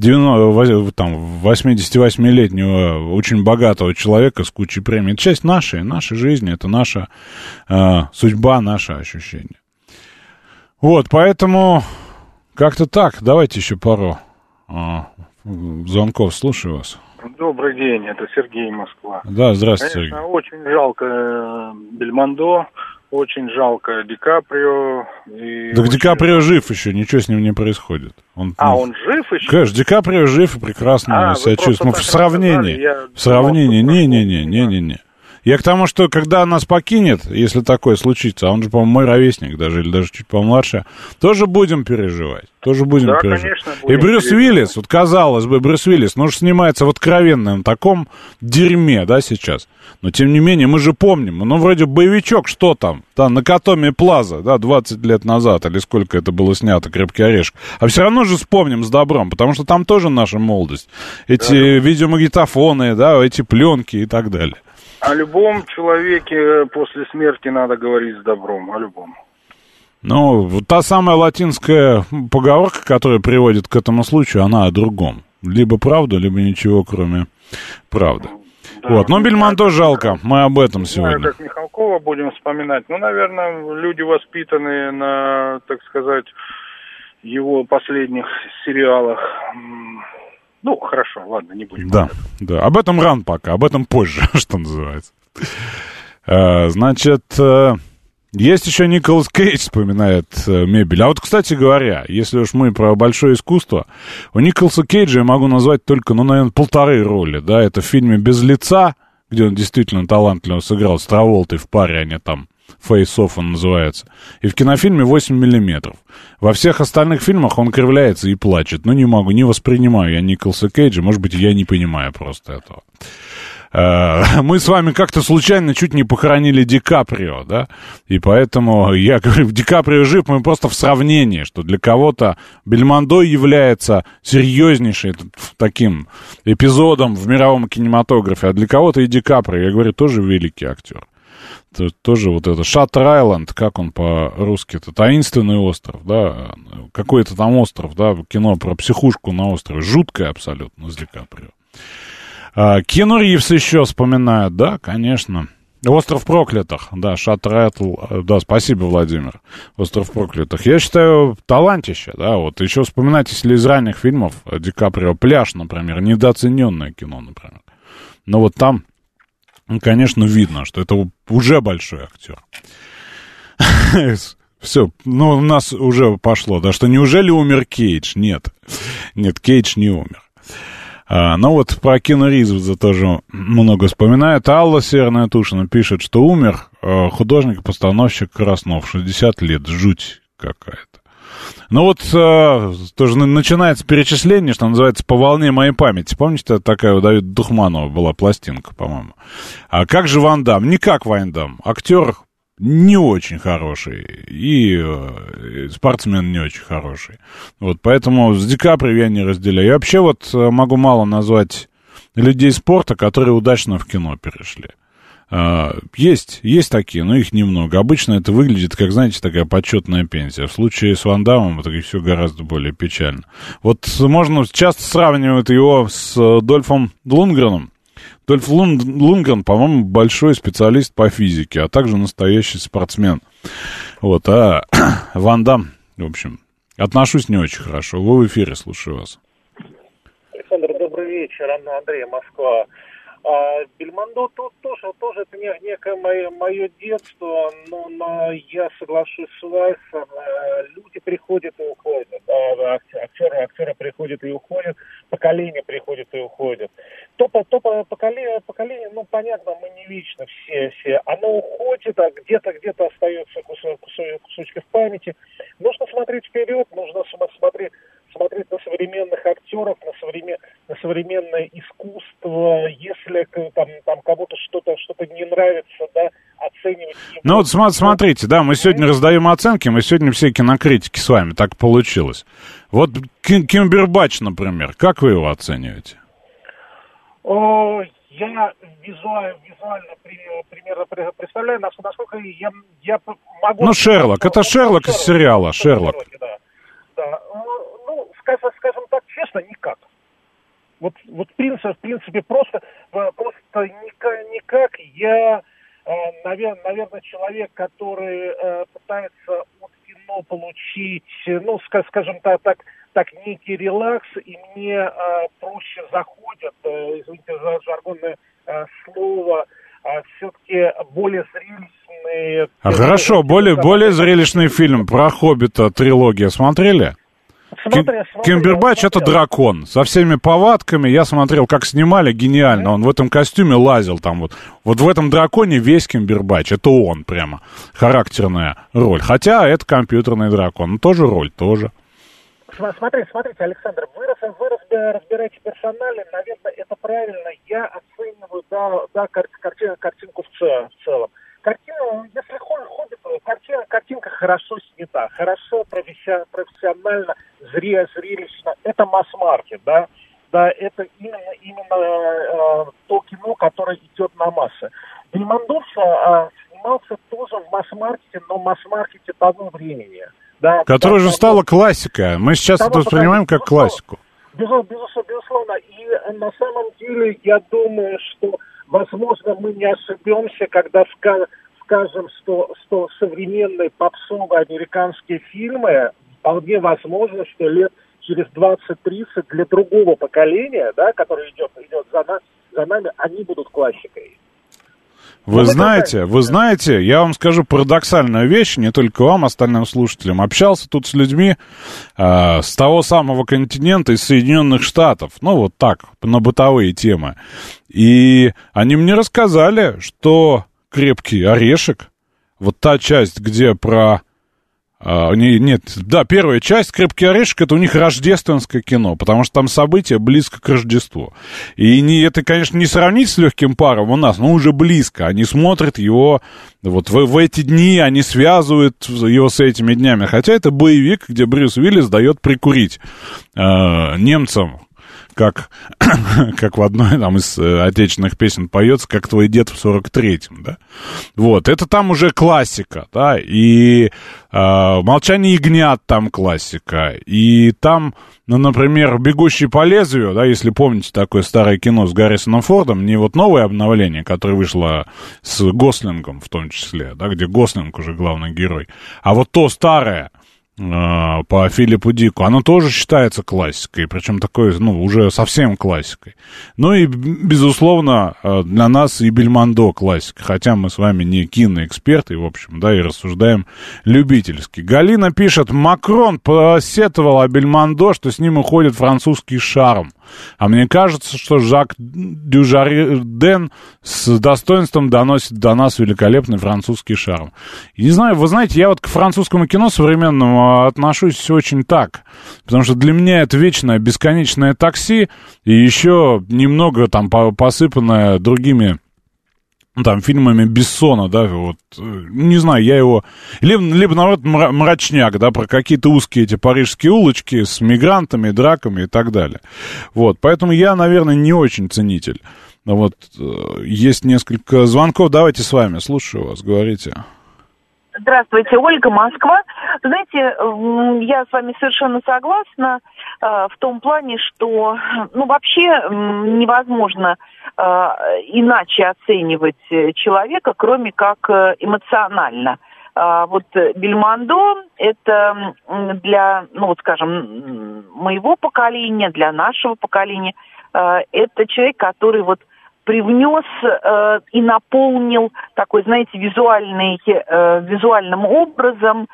S2: 88-летнего очень богатого человека с кучей премий. Это часть нашей жизни, это наша судьба, наше ощущение. Вот, поэтому как-то так. Давайте еще пару звонков. Слушаю вас.
S5: Добрый день, это Сергей, Москва.
S2: Да, здравствуйте,
S5: конечно,
S2: Сергей.
S5: Очень жалко Бельмондо. Очень жалко Ди Каприо.
S2: Так Ди Каприо жив еще, ничего с ним не происходит. Он
S5: жив еще?
S2: Конечно, Ди Каприо жив и прекрасно себя чувствует. В сравнении. Не. Я к тому, что когда нас покинет, если такое случится, а он же, по-моему, мой ровесник даже, или даже чуть помладше, тоже будем переживать.
S5: Конечно,
S2: и Брюс Уиллис, вот казалось бы, Брюс Уиллис, же снимается в откровенном таком дерьме, да, сейчас. Но, тем не менее, мы же помним, вроде боевичок, что там на Котоме Плаза, да, 20 лет назад, или сколько это было снято, «Крепкий орешек». А все равно же вспомним с добром, потому что там тоже наша молодость. Эти видеомагнитофоны, да, эти пленки и так далее.
S5: О любом человеке после смерти надо говорить с добром, о любом.
S2: Вот та самая латинская поговорка, которая приводит к этому случаю, она о другом. Либо правда, либо ничего, кроме правды. Да, вот, но Бельмондо жалко, мы об этом сегодня.
S5: Как Михалкова будем вспоминать. Наверное, люди, воспитанные на, так сказать, его последних сериалах. Хорошо, ладно, не будем.
S2: Да. Об этом рано пока, об этом позже, что называется. Значит, Есть еще Николас Кейдж вспоминает мебель. А вот, кстати говоря, если уж мы про большое искусство, у Николаса Кейджа я могу назвать только, наверное, 1,5 роли, да, это в фильме «Без лица», где он действительно талантливо сыграл с Траволтой в паре, они там «Face-Off» он называется, и в кинофильме «8 миллиметров». Во всех остальных фильмах он кривляется и плачет. Ну, не воспринимаю я Николаса Кейджа, может быть, я не понимаю просто этого. Мы с вами как-то случайно чуть не похоронили Ди Каприо, да, и поэтому я говорю, Ди Каприо жив, мы просто в сравнении, что для кого-то Бельмондо является серьезнейшим таким эпизодом в мировом кинематографе, а для кого-то и Ди Каприо, я говорю, тоже великий актер. Тоже вот это Шаттер Айленд, как он по-русски, это таинственный остров, да, какой-то там остров, да, кино про психушку на острове, жуткое абсолютно с Ди Каприо. Киану Ривз еще вспоминают, да, конечно. «Остров проклятых», да, Шаттер Айленд, да, спасибо, Владимир. «Остров проклятых». Я считаю, талантище, да, вот. Еще вспоминать, если из ранних фильмов Ди Каприо, «Пляж», например, недооцененное кино, например. Но вот там, конечно, видно, что это уже большой актер. Все, ну, у нас уже пошло, да, что неужели умер Кейдж? Нет, Кейдж не умер. Ну вот про Киану Ривза тоже много вспоминают. Алла Северная Тушина пишет, что умер художник-постановщик Краснов, 60 лет, жуть какая-то. Ну вот тоже начинается перечисление, что называется, по волне моей памяти. Помните, такая у Давида Духманова была пластинка, по-моему. А как же Ван Дамм? Не как Ван Дамм. Актер не очень хороший, и спортсмен не очень хороший. Вот, поэтому с Ди Каприо я не разделяю. Я вообще вот могу мало назвать людей спорта, которые удачно в кино перешли. Есть такие, но их немного. Обычно это выглядит, как, знаете, такая почетная пенсия. В случае с Ван Даммом это все гораздо более печально. Вот можно часто сравнивать его с Дольфом Лундгреном. Дольф Лундгрен, по-моему, большой специалист по физике, а также настоящий спортсмен. Вот, а Ван Дамм, в общем, отношусь не очень хорошо. Вы в эфире, слушаю вас.
S5: Александр, добрый вечер. Андрей, Москва. Бельмондо тут тоже это некое мое детство, но я соглашусь с Вайсом, люди приходят и уходят, актеры приходят и уходят, поколение приходит и уходит. То поколение, ну понятно, мы не вечно все, оно уходит, а где-то остается кусочки в памяти. Нужно смотреть вперед, нужно смотреть на современных актеров, на современное искусство. Если там кому-то что-то не нравится, да, оценивать его.
S2: Ну вот смотрите, да, мы сегодня раздаем оценки, мы сегодня все кинокритики с вами, так получилось. Вот Камбербэтч, например, как вы его оцениваете?
S5: Я визуально примерно представляю, насколько я могу...
S2: Ну, Шерлок, это Шерлок из сериала, Шерлок.
S5: Да. Ну, скажем так, честно, никак. Вот в принципе, просто никак. Я, наверное, человек, который пытается от кино получить, ну, скажем так, некий релакс, и мне проще заходят, извините за жаргонное слово, все-таки более зрелищные...
S2: Хорошо, более зрелищный фильм про Хоббита, трилогия смотрели? Камбербэтч — это дракон, со всеми повадками. Я смотрел, как снимали, гениально. Он в этом костюме лазил там вот. Вот в этом драконе весь Камбербэтч. Это он прямо. Характерная роль. Хотя это компьютерный дракон. Но тоже роль, тоже.
S5: Смотрите, Александр, вы разбираете персонально, наверное, это правильно. Я оцениваю, картинку в целом. Картина, если ходит, картинка хорошо снята, хорошо, профессионально, зрелищно. Это масс-маркет, да? Да, это именно то кино, которое идет на массы. Бельмондо снимался тоже в масс-маркете, но масс-маркете того времени. Да,
S2: которая же стала классикой. Мы сейчас это воспринимаем как классику.
S5: Безусловно. И на самом деле, я думаю, что, возможно, мы не ошибемся, когда скажем, что современные попсовые американские фильмы, вполне возможно, что лет через 20-30 для другого поколения, да, которое идет за нами, они будут классикой.
S2: Вы знаете, я вам скажу парадоксальную вещь, не только вам, остальным слушателям. Общался тут с людьми с того самого континента, из Соединенных Штатов. Ну, вот так, на бытовые темы. И они мне рассказали, что «Крепкий орешек», вот та часть, где про... первая часть «Крепкий орешек» — это у них рождественское кино, потому что там события близко к Рождеству. И это, конечно, не сравнить с «Легким паром» у нас, но уже близко. Они смотрят его вот в эти дни, они связывают его с этими днями. Хотя это боевик, где Брюс Уиллис дает прикурить немцам, как в одной там из отечественных песен поется, как твой дед в 43-м, да. Вот, это там уже классика, да, и «Молчание ягнят» там классика, и там, ну, например, «Бегущий по лезвию», да, если помните такое старое кино с Гаррисоном Фордом, не вот новое обновление, которое вышло с Гослингом в том числе, да, где Гослинг уже главный герой, а вот то старое, по Филиппу Дику, оно тоже считается классикой, причем такой, ну, уже совсем классикой. Ну и, безусловно, для нас и Бельмондо классика, хотя мы с вами не киноэксперты, в общем, да, и рассуждаем любительски. Галина пишет: Макрон посетовал о Бельмондо, что с ним уходит французский шарм. А мне кажется, что Жак Дюжарден с достоинством доносит до нас великолепный французский шарм. И не знаю, вы знаете, я вот к французскому кино современному отношусь очень так, потому что для меня это вечное, бесконечное такси, и еще немного там посыпанное другими... там, фильмами Бессона, да, вот, не знаю, я его... Либо наоборот, мрачняк, да, про какие-то узкие эти парижские улочки с мигрантами, драками и так далее. Вот, поэтому я, наверное, не очень ценитель. Вот, есть несколько звонков, давайте с вами, слушаю вас, говорите.
S6: Здравствуйте, Ольга, Москва. Знаете, я с вами совершенно согласна в том плане, что, ну, вообще невозможно иначе оценивать человека, кроме как эмоционально. Вот Бельмондо – это для, ну, вот скажем, моего поколения, для нашего поколения, это человек, который вот привнес и наполнил такой, знаете, визуальным образом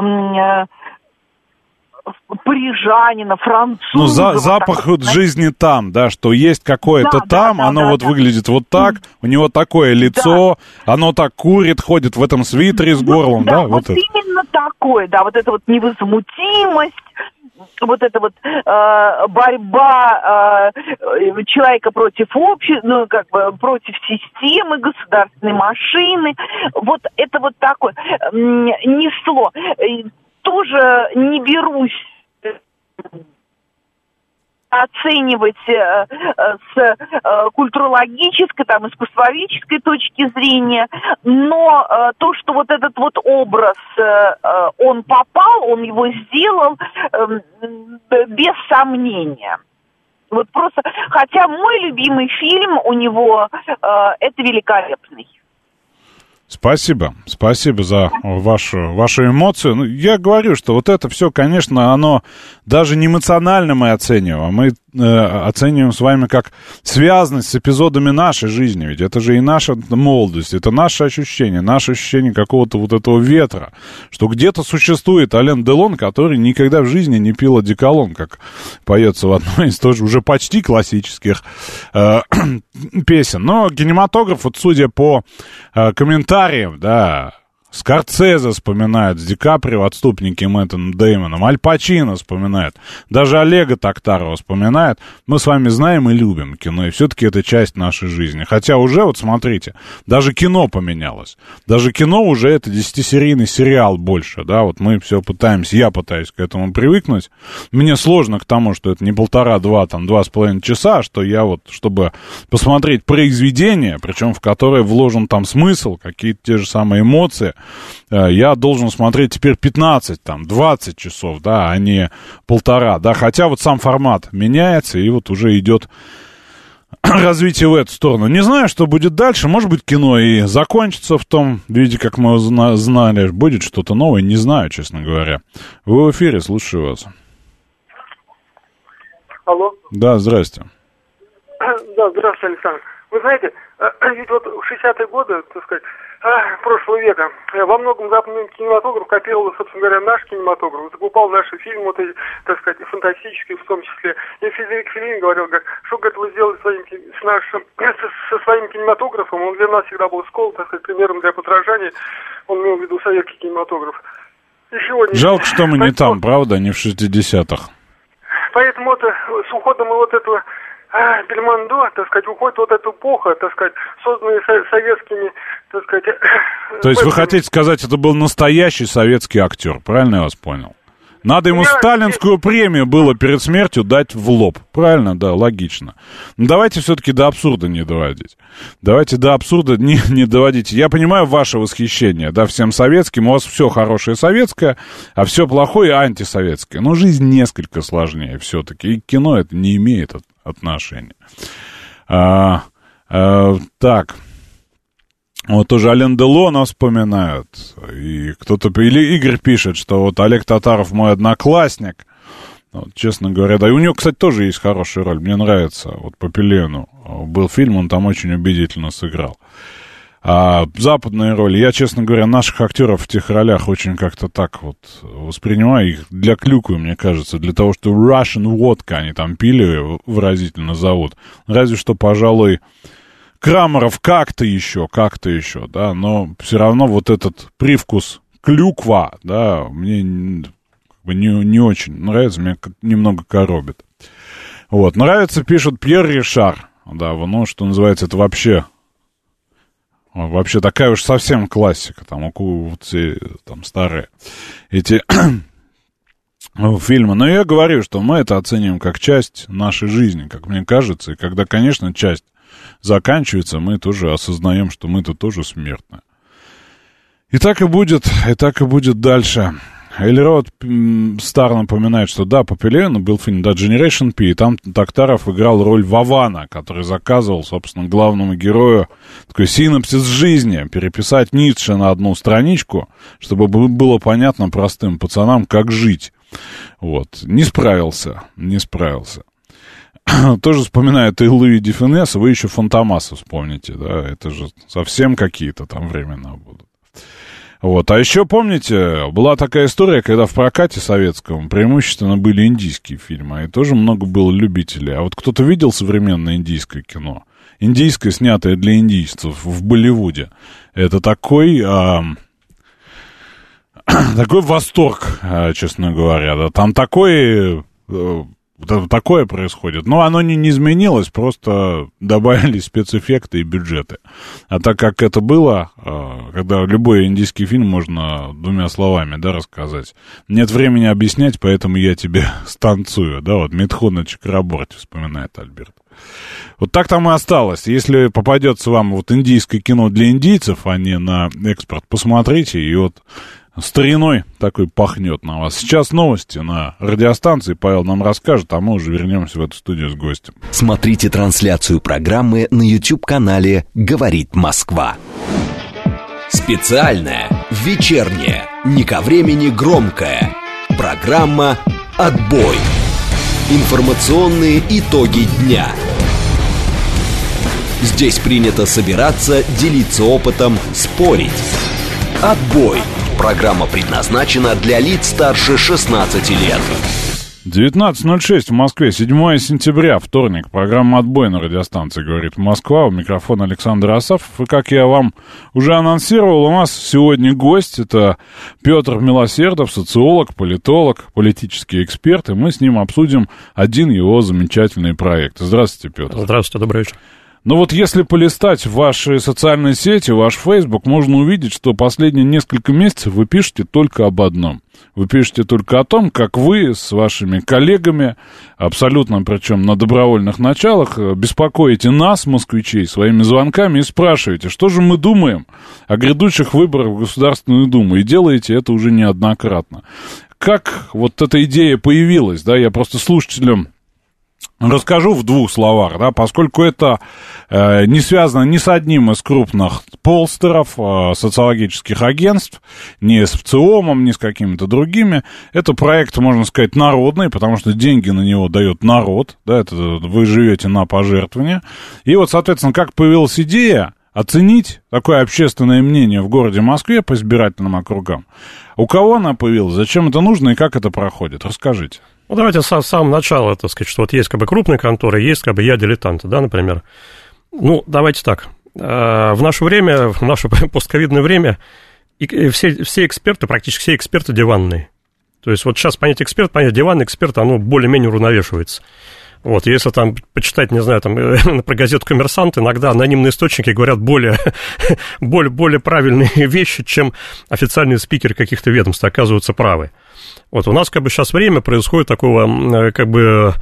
S6: парижанина, француза.
S2: Ну, запах вот жизни там, да, что есть какое-то оно выглядит вот так, у него такое лицо, оно так курит, ходит в этом свитере с горлом, да?
S6: Вот именно такое, да, вот эта вот невозмутимость, вот эта вот борьба человека против общества, ну, как бы против системы, государственной машины, вот это вот такое несло. Тоже не берусь оценивать с культурологической, там, искусствоведческой точки зрения, но то, что вот этот вот образ, он попал, он его сделал без сомнения. Вот просто, хотя мой любимый фильм у него это «Великолепный».
S2: Спасибо за вашу эмоцию. Ну, я говорю, что вот это все, конечно, оно даже не эмоционально мы оцениваем, мы оцениваем с вами как связанность с эпизодами нашей жизни, ведь это же и наша молодость, это наше ощущение какого-то вот этого ветра, что где-то существует Ален Делон, который никогда в жизни не пил одеколон, как поется в одной из тоже уже почти классических песен. Но кинематограф, вот судя по комментариям, да, Скорсезе вспоминает, с Ди Каприо, «Отступники» Мэттом Дэймоном, Аль Пачино вспоминает, даже Олега Токтарова вспоминает. Мы с вами знаем и любим кино, и все-таки это часть нашей жизни. Хотя уже, вот смотрите, даже кино поменялось. Даже кино уже это 10-серийный сериал больше, да, вот мы все пытаемся, я пытаюсь к этому привыкнуть. Мне сложно к тому, что это не 1,5-2, там, 2,5 часа, что я вот, чтобы посмотреть произведение, причем в которое вложен там смысл, какие-то те же самые эмоции, я должен смотреть теперь 15, там, 20 часов, да, а не 1,5, да, хотя вот сам формат меняется, и вот уже идет развитие в эту сторону. Не знаю, что будет дальше, может быть, кино и закончится в том виде, как мы знали, будет что-то новое, не знаю, честно говоря. Вы в эфире, слушаю вас.
S7: Алло.
S2: Да, здрасте.
S7: Да, здравствуйте, Александр. Вы знаете, ведь вот в 60-е годы, так сказать, прошлого века, во многом западный кинематограф копировал, собственно говоря, наш кинематограф, закупал наши фильмы, вот эти, так сказать, фантастические в том числе. И Фредерик Феллини говорил, что, говорит, вы сделали со своим кинематографом, он для нас всегда был школой, так сказать, примером для подражания, он имел в виду советский кинематограф. И сегодня...
S2: Жалко, что мы не там, правда, не в 60-х.
S7: Поэтому вот с уходом вот этого Бельмондо, так сказать, уходит вот эта эпоха, так сказать, созданная советскими, так сказать...
S2: То есть вы хотите сказать, это был настоящий советский актер, правильно я вас понял? Надо ему сталинскую премию было перед смертью дать в лоб. Правильно, да, логично. Но давайте все-таки до абсурда не доводить. Давайте до абсурда не доводите. Я понимаю ваше восхищение, да, всем советским. У вас все хорошее советское, а все плохое антисоветское. Но жизнь несколько сложнее все-таки. И к кино это не имеет отношения. Так... Вот тоже Ален Делона вспоминают. И кто-то... Или Игорь пишет, что вот Олег Татаров мой одноклассник. Вот, честно говоря, да. И у него, кстати, тоже есть хорошая роль. Мне нравится. Вот по Пелену был фильм, он там очень убедительно сыграл. А западные роли... Я, честно говоря, наших актеров в тех ролях очень как-то так вот воспринимаю. Их для клюквы, мне кажется. Для того, что Russian vodka они там пили, выразительно зовут. Разве что, пожалуй... Крамаров как-то еще, да, но все равно вот этот привкус клюква, да, мне как бы не очень нравится, меня немного коробит. Вот, нравится, пишет Пьер Ришар, да, ну, что называется, это вообще такая уж совсем классика, там, вот все там старые эти фильмы. Но я говорю, что мы это оцениваем как часть нашей жизни, как мне кажется, и когда, конечно, часть заканчивается, мы тоже осознаем, что мы-то тоже смертны. И так и будет дальше. Эльрод Стар напоминает, что да, по Пелену был фильм, да, Generation P, и там Токтаров играл роль Вована, который заказывал, собственно, главному герою такой синопсис жизни, переписать Ницше на одну страничку, чтобы было понятно простым пацанам, как жить. Вот. Не справился. Тоже вспоминают и Луи де Фюнеса, вы еще Фантомаса вспомните, да, это же совсем какие-то там времена будут. Вот, а еще, помните, была такая история, когда в прокате советском преимущественно были индийские фильмы, и тоже много было любителей. А вот кто-то видел современное индийское кино? Индийское, снятое для индийцев в Болливуде. Это такой восторг, честно говоря, да, там такое происходит. Но оно не изменилось, просто добавили спецэффекты и бюджеты. А так как это было, когда любой индийский фильм можно двумя словами, да, рассказать. Нет времени объяснять, поэтому я тебе станцую, да, вот Митхуна Чакраборти вспоминает Альберт. Вот так там и осталось. Если попадется вам вот индийское кино для индийцев, а не на экспорт, посмотрите, и вот стариной такой пахнет на вас. Сейчас новости на радиостанции. Павел нам расскажет, а мы уже вернемся в эту студию с гостем.
S1: Смотрите трансляцию программы на YouTube-канале «Говорит Москва». Специальная, вечерняя, не ко времени громкая. Программа «Отбой». Информационные итоги дня. Здесь принято собираться, делиться опытом, спорить. «Отбой». Программа предназначена для лиц старше 16 лет.
S2: 19.06 в Москве, 7 сентября, вторник. Программа «Отбой» на радиостанции «Говорит Москва». У микрофона Александр Асафов. И, как я вам уже анонсировал, у нас сегодня гость. Это Петр Милосердов, социолог, политолог, политический эксперт. И мы с ним обсудим один его замечательный проект. Здравствуйте, Петр.
S8: Здравствуйте, добрый вечер.
S2: Ну вот если полистать ваши социальные сети, ваш Facebook, можно увидеть, что последние несколько месяцев вы пишете только об одном. Вы пишете только о том, как вы с вашими коллегами, абсолютно причем на добровольных началах, беспокоите нас, москвичей, своими звонками и спрашиваете, что же мы думаем о грядущих выборах в Государственную Думу. И делаете это уже неоднократно. Как вот эта идея появилась, да, я просто слушателям Расскажу в двух словах, да, поскольку это не связано ни с одним из крупных полстеров, социологических агентств, ни с ВЦИОМом, ни с какими-то другими. Это проект, можно сказать, народный, потому что деньги на него дает народ, да, это вы живете на пожертвования. И вот, соответственно, как появилась идея оценить такое общественное мнение в городе Москве по избирательным округам. У кого она появилась, зачем это нужно и как это проходит? Расскажите.
S8: Ну, давайте с самого начала, так сказать, что вот есть как бы крупные конторы, есть как бы я дилетант, да, например. Ну, давайте так. В наше время, в наше постковидное время, все эксперты, практически все эксперты диванные. То есть вот сейчас понятие эксперт, понятие диванный эксперт, оно более-менее уравновешивается. Вот, если там почитать, не знаю, там, про газету «Коммерсант», иногда анонимные источники говорят более правильные вещи, чем официальные спикеры каких-то ведомств оказываются правы. Вот, у нас как бы сейчас время происходит такого, как бы...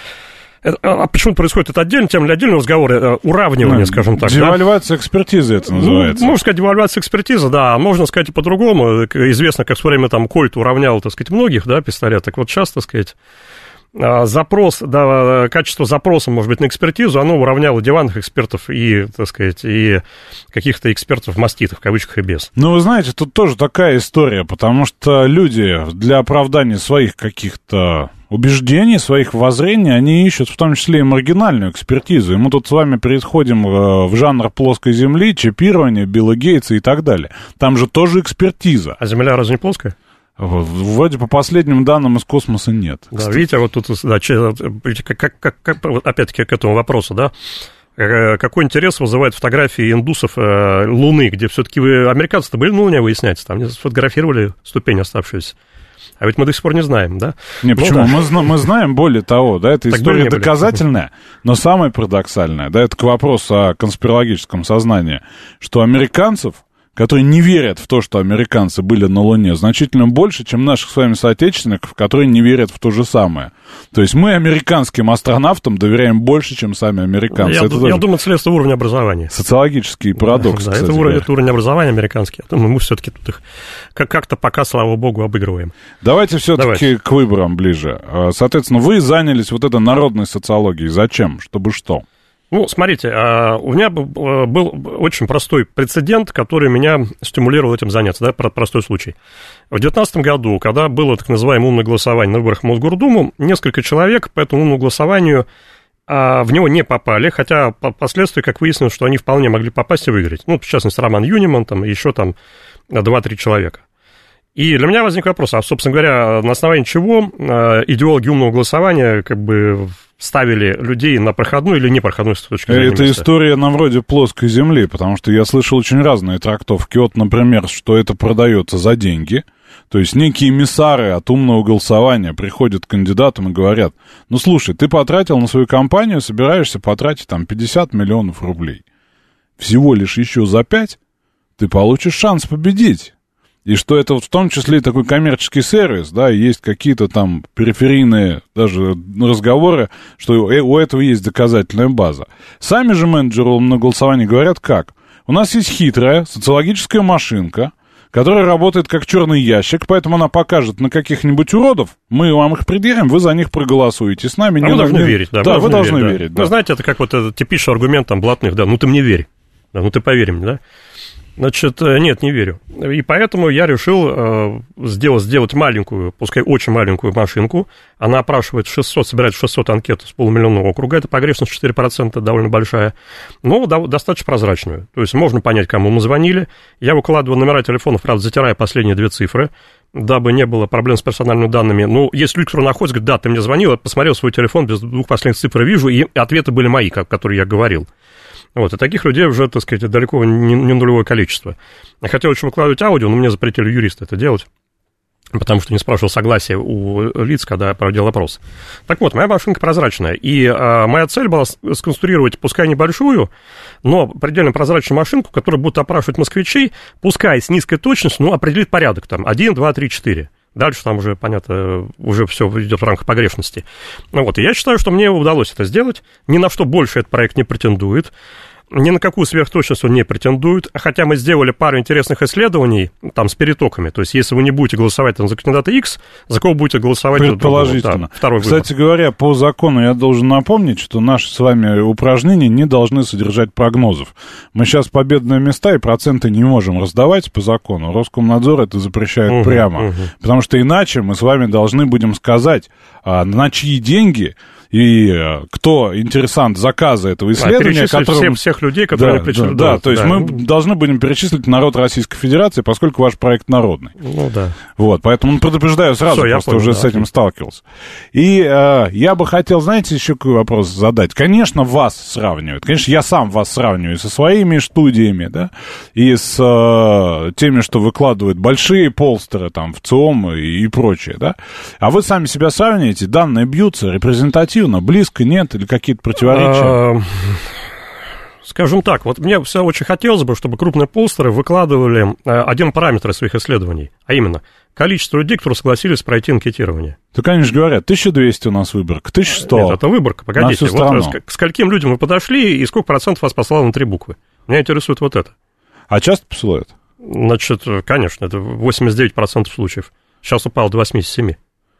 S8: А почему происходит это отдельно, тем для отдельного разговора, уравнивание, скажем так.
S2: Девальвация экспертизы это называется.
S8: Можно сказать, девальвация экспертизы, да, можно сказать и по-другому. Известно, как в свое время там Кольт уравнял, так сказать, многих, да, пистолет. Так вот сейчас, так сказать, запрос, да, качество запроса, может быть, на экспертизу, оно уравняло диванных экспертов и, так сказать, и каких-то экспертов маститых, в кавычках и без.
S2: Ну, вы знаете, тут тоже такая история, потому что люди для оправдания своих каких-то убеждений, своих воззрений, они ищут в том числе и маргинальную экспертизу. И мы тут с вами переходим в жанр плоской земли, чипирования, Билла Гейтса и так далее. Там же тоже экспертиза.
S8: А Земля разве не плоская?
S2: Вроде по последним данным из космоса нет.
S8: Да, видите, вот тут, да, опять-таки к этому вопросу, да, какой интерес вызывает фотографии индусов Луны, где все-таки вы, американцы-то были на Луне, выясняется, там сфотографировали ступень оставшуюся. А ведь мы до сих пор не знаем, да?
S2: Не, почему? Да. Мы знаем, более того, да, эта история доказательная, но самое парадоксальное, да, это к вопросу о конспирологическом сознании, что американцев, которые не верят в то, что американцы были на Луне, значительно больше, чем наших с вами соотечественников, которые не верят в то же самое. То есть мы американским астронавтам доверяем больше, чем сами американцы.
S8: Я думаю, это следствие уровня образования.
S2: Социологический парадокс,
S8: да, это уровень образования американский. Я думаю, мы все-таки тут их как-то пока, слава богу, обыгрываем.
S2: Давайте все-таки к выборам ближе. Соответственно, вы занялись вот этой народной социологией. Зачем? Чтобы что?
S8: Ну, смотрите, у меня был очень простой прецедент, который меня стимулировал этим заняться, да, простой случай. В 2019 году, когда было так называемое умное голосование на выборах в Мосгордуму, несколько человек по этому умному голосованию в него не попали, хотя впоследствии, как выяснилось, что они вполне могли попасть и выиграть. Ну, в частности, Роман Юниман, там, еще там 2-3 человека. И для меня возник вопрос, а, собственно говоря, на основании чего идеологи умного голосования как бы ставили людей на проходную или непроходную с точки зрения
S2: Это места? История на вроде плоской земли, потому что я слышал очень разные трактовки. Вот, например, что это продается за деньги. То есть некие эмиссары от умного голосования приходят к кандидатам и говорят, ну, слушай, ты потратил на свою кампанию, собираешься потратить там 50 миллионов рублей. Всего лишь еще за 5 ты получишь шанс победить. И что это вот в том числе и такой коммерческий сервис, да, есть какие-то там периферийные даже разговоры, что у этого есть доказательная база. Сами же менеджеры умного голосования говорят как? У нас есть хитрая социологическая машинка, которая работает как черный ящик, поэтому она покажет на каких-нибудь уродов, мы вам их предъявим, вы за них проголосуете. С нами
S8: вы должны верить. Да,
S2: вы должны верить. Да.
S8: Вы знаете, это как вот этот типичный аргумент там блатных, да, ну ты мне верь, да, ну ты поверь мне, да. Значит, нет, не верю. И поэтому я решил сделать маленькую, пускай очень маленькую машинку. Она опрашивает 600, собирает 600 анкет с полумиллионного округа. Это погрешность 4%, довольно большая, но достаточно прозрачную. То есть можно понять, кому мы звонили. Я выкладываю номера телефонов, правда, затирая последние 2 цифры, дабы не было проблем с персональными данными. Ну, есть люди, которые находятся, говорят, да, ты мне звонил, я посмотрел свой телефон, без 2 последних цифр вижу, и ответы были мои, которые я говорил. Вот, и таких людей уже, так сказать, далеко не нулевое количество. Я хотел очень выкладывать аудио, но мне запретили юристы это делать, потому что не спрашивал согласия у лиц, когда я проводил опрос. Так вот, моя машинка прозрачная, и моя цель была сконструировать, пускай небольшую, но предельно прозрачную машинку, которая будет опрашивать москвичей, пускай с низкой точностью, но определит порядок, там, 1, 2, 3, 4. Дальше там уже, понятно, уже все идет в рамках погрешности. Ну вот, и я считаю, что мне удалось это сделать. Ни на что больше этот проект не претендует. ни на какую сверхточность он не претендует, хотя мы сделали пару интересных исследований там с перетоками, то есть если вы не будете голосовать там, за кандидата X, за кого будете голосовать?
S2: Предположительно.
S8: Да, второй
S2: Кстати говоря, по закону я должен напомнить, что наши с вами упражнения не должны содержать прогнозов. Мы сейчас победные места и проценты не можем раздавать по закону. Роскомнадзор это запрещает прямо, потому что иначе мы с вами должны будем сказать, на чьи деньги и кто интересант заказа этого исследования,
S8: которым... всех людей, которые причем...
S2: Да, то есть мы должны будем перечислить народ Российской Федерации, поскольку ваш проект народный.
S8: Ну да.
S2: Вот, поэтому предупреждаю сразу, просто уже с этим сталкивался. И я бы хотел, знаете, еще какой вопрос задать. Конечно, вас сравнивают. Конечно, я сам вас сравниваю со своими студиями, да, и с теми, что выкладывают большие полстеры там в ЦИОМ и прочее, да. А вы сами себя сравниваете, данные бьются, репрезентативно, близко, нет, или какие-то противоречия?
S8: Скажем так, вот мне все очень хотелось бы, чтобы крупные полстеры выкладывали один параметр из своих исследований, а именно количество людей, которые согласились пройти анкетирование.
S2: Так они же говорят, 1200 у нас выборка, 1100.
S8: Нет, это выборка, погодите. Вот к скольким людям вы подошли и сколько процентов вас послало на 3 буквы? Меня интересует вот это.
S2: А часто посылают?
S8: Значит, конечно, это 89% случаев. Сейчас упало до 87%.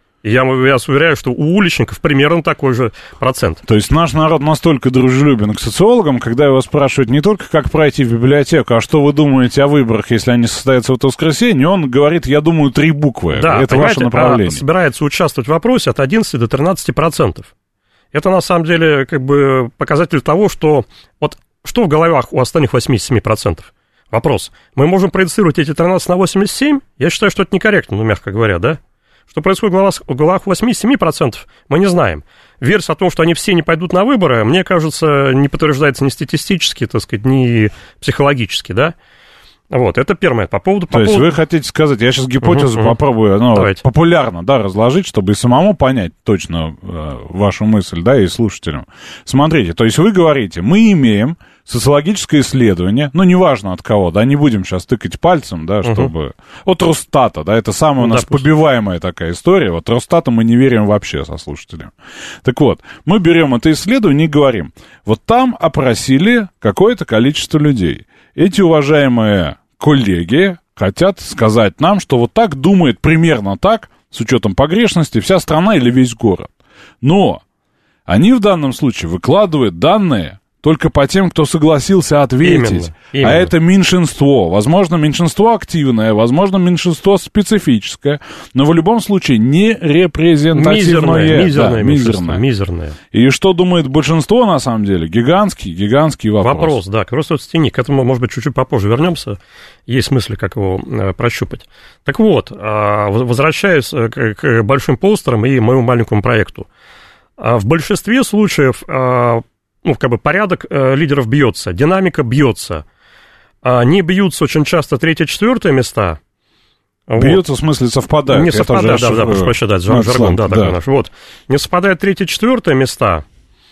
S8: Я вас уверяю, что у уличников примерно такой же процент.
S2: То есть наш народ настолько дружелюбен к социологам, когда его спрашивают не только, как пройти в библиотеку, а что вы думаете о выборах, если они состоятся в это воскресенье, он говорит, я думаю, 3 буквы.
S8: Да,
S2: это ваше направление.
S8: Собирается участвовать в вопросе от 11 до 13%. Это, на самом деле, как бы показатель того, что вот что в головах у остальных 87%. Вопрос. Мы можем проецировать эти 13 на 87? Я считаю, что это некорректно, ну, мягко говоря, да? Что происходит в головах 87%, мы не знаем. Версия о том, что они все не пойдут на выборы, мне кажется, не подтверждается ни статистически, так сказать, ни психологически, да? Вот, это первое. По поводу...
S2: То есть вы хотите сказать, я сейчас гипотезу попробую популярно, да, разложить, чтобы и самому понять точно вашу мысль, да, и слушателям. Смотрите, то есть вы говорите, мы имеем социологическое исследование, ну, неважно от кого, да, не будем сейчас тыкать пальцем, да, чтобы... От Росстата, да, это самая у нас побиваемая такая история, вот Росстата мы не верим вообще со слушателем. Так вот, мы берем это исследование и говорим, вот там опросили какое-то количество людей. Эти уважаемые коллеги хотят сказать нам, что вот так думает примерно так, с учетом погрешности, вся страна или весь город. Но они в данном случае выкладывают данные только по тем, кто согласился ответить. Именно. А это меньшинство. Возможно, меньшинство активное, возможно, меньшинство специфическое, но в любом случае не репрезентативное.
S8: Мизерное.
S2: И что думает большинство, на самом деле? Гигантский вопрос.
S8: Вопрос, да, как раз вот к этому, может быть, чуть-чуть попозже вернемся. Есть мысли, как его прощупать. Так вот, возвращаясь к большим полстерам и моему маленькому проекту. В большинстве случаев... Ну, как бы порядок лидеров бьется, динамика бьется. Не бьются очень часто 3-4 места.
S2: Бьются, в смысле, совпадают.
S8: Не совпадают, да, прошу прощения, жаргон, да, такой наш. Вот. Не совпадают 3-4 места.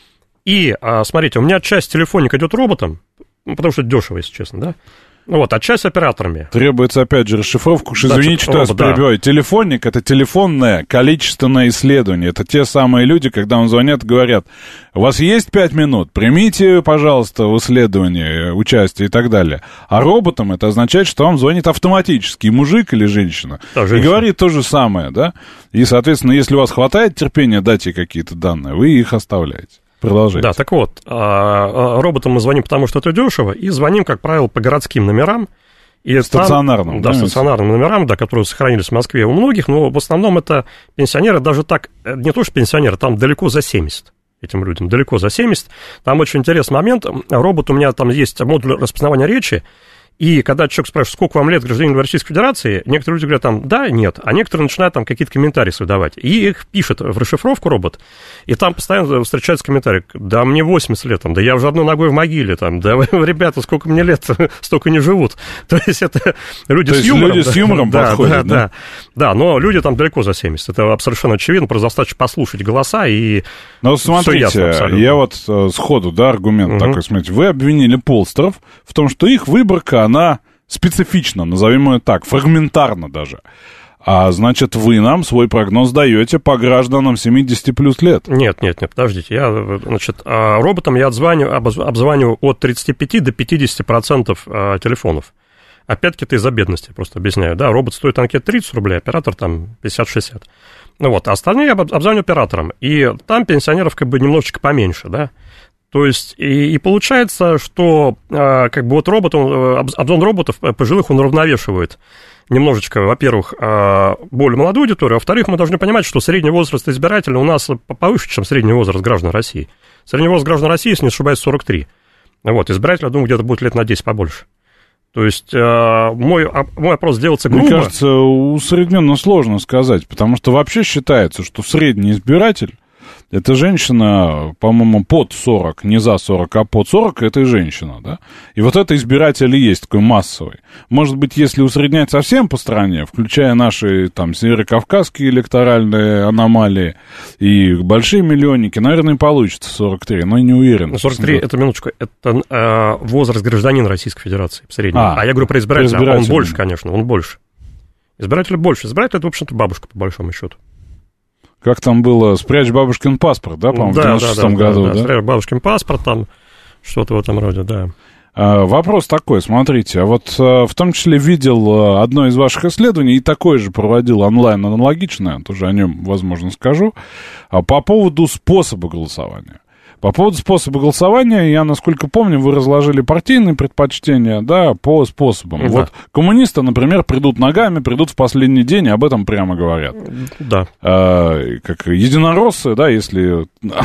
S8: И, смотрите, у меня часть телефоника идет роботом, потому что это дешево, если честно, да? Вот, а часть операторами. Требуется,
S2: опять же, расшифровку. Извините, что я вас перебиваю. Телефонник — это телефонное количественное исследование. Это те самые люди, когда вам звонят, говорят, у вас есть 5 минут, примите, пожалуйста, в исследовании участие и так далее. А роботом это означает, что вам звонит автоматически мужик или женщина. Да, женщина. И говорит то же самое, да? И, соответственно, если у вас хватает терпения дать ей какие-то данные, вы их оставляете. Продолжайте.
S8: Да, так вот, роботам мы звоним, потому что это дешево, и звоним, как правило, по городским номерам. И
S2: стационарным.
S8: Да, стационарным номерам, да, которые сохранились в Москве у многих, но в основном это пенсионеры, даже так, не то что пенсионеры, там далеко за 70 этим людям, далеко за 70. Там очень интересный момент, робот, у меня там есть модуль распознавания речи, и когда человек спрашивает, сколько вам лет, гражданин Российской Федерации, некоторые люди говорят там, да, нет, а некоторые начинают там какие-то комментарии выдавать. И их пишет в расшифровку робот, и там постоянно встречаются комментарии, да, мне 80 лет, там, да я уже одной ногой в могиле, там, да, ребята, сколько мне лет, столько не живут. То есть это люди с юмором.
S2: Люди с юмором подходят,
S8: да? Да, но люди там далеко за 70, это совершенно очевидно, просто достаточно послушать голоса и...
S2: Ну, смотрите, ясно, я вот сходу, да, аргумент такой, смотрите, вы обвинили полстеров в том, что их выборка, она специфична, назовем ее так, фрагментарна даже. А значит, вы нам свой прогноз даете по гражданам 70 плюс лет.
S8: Нет, подождите. Роботам я обзваниваю от 35 до 50% телефонов. Опять-таки, это из-за бедности, просто объясняю. Да, робот стоит анкет 30 рублей, оператор там 50-60. Ну вот, а остальные я обзваниваю операторам. И там пенсионеров как бы немножечко поменьше, да. То есть, и получается, что как бы вот робот, обзвон роботов пожилых он уравновешивает немножечко, во-первых, более молодую аудиторию, а во-вторых, мы должны понимать, что средний возраст избирателя у нас повыше, чем средний возраст граждан России. Средний возраст граждан России, если не ошибаюсь, 43. Вот, избиратель, я думаю, где-то будет лет на 10 побольше. То есть мой опрос делается грубо.
S2: Мне кажется, усредненно сложно сказать, потому что вообще считается, что средний избиратель — это женщина, по-моему, под 40, не за 40, а под 40 — это и женщина, да? И вот это избиратель и есть такой массовый. Может быть, если усреднять совсем по стране, включая наши там северокавказские электоральные аномалии и большие миллионники, наверное, получится 43, но я не уверен.
S8: 43, это, минуточку, это возраст гражданина Российской Федерации в среднем. А я говорю про избирателя, он больше, конечно, он больше. Избирателя больше. Избиратель — это, в общем-то, бабушка, по большому счету.
S2: Как там было, спрячь бабушкин паспорт, да, по-моему, в 96-м году, да?
S8: Спрячь бабушкин паспорт, там, что-то в этом роде, да.
S2: Вопрос такой, смотрите, а вот в том числе видел одно из ваших исследований, и такое же проводил онлайн аналогичное, тоже о нем, возможно, скажу, по поводу способа голосования. По поводу способа голосования, я, насколько помню, вы разложили партийные предпочтения, да, по способам. Да. Вот коммунисты, например, придут ногами, придут в последний день, и об этом прямо говорят.
S8: Да.
S2: Как единороссы, да, если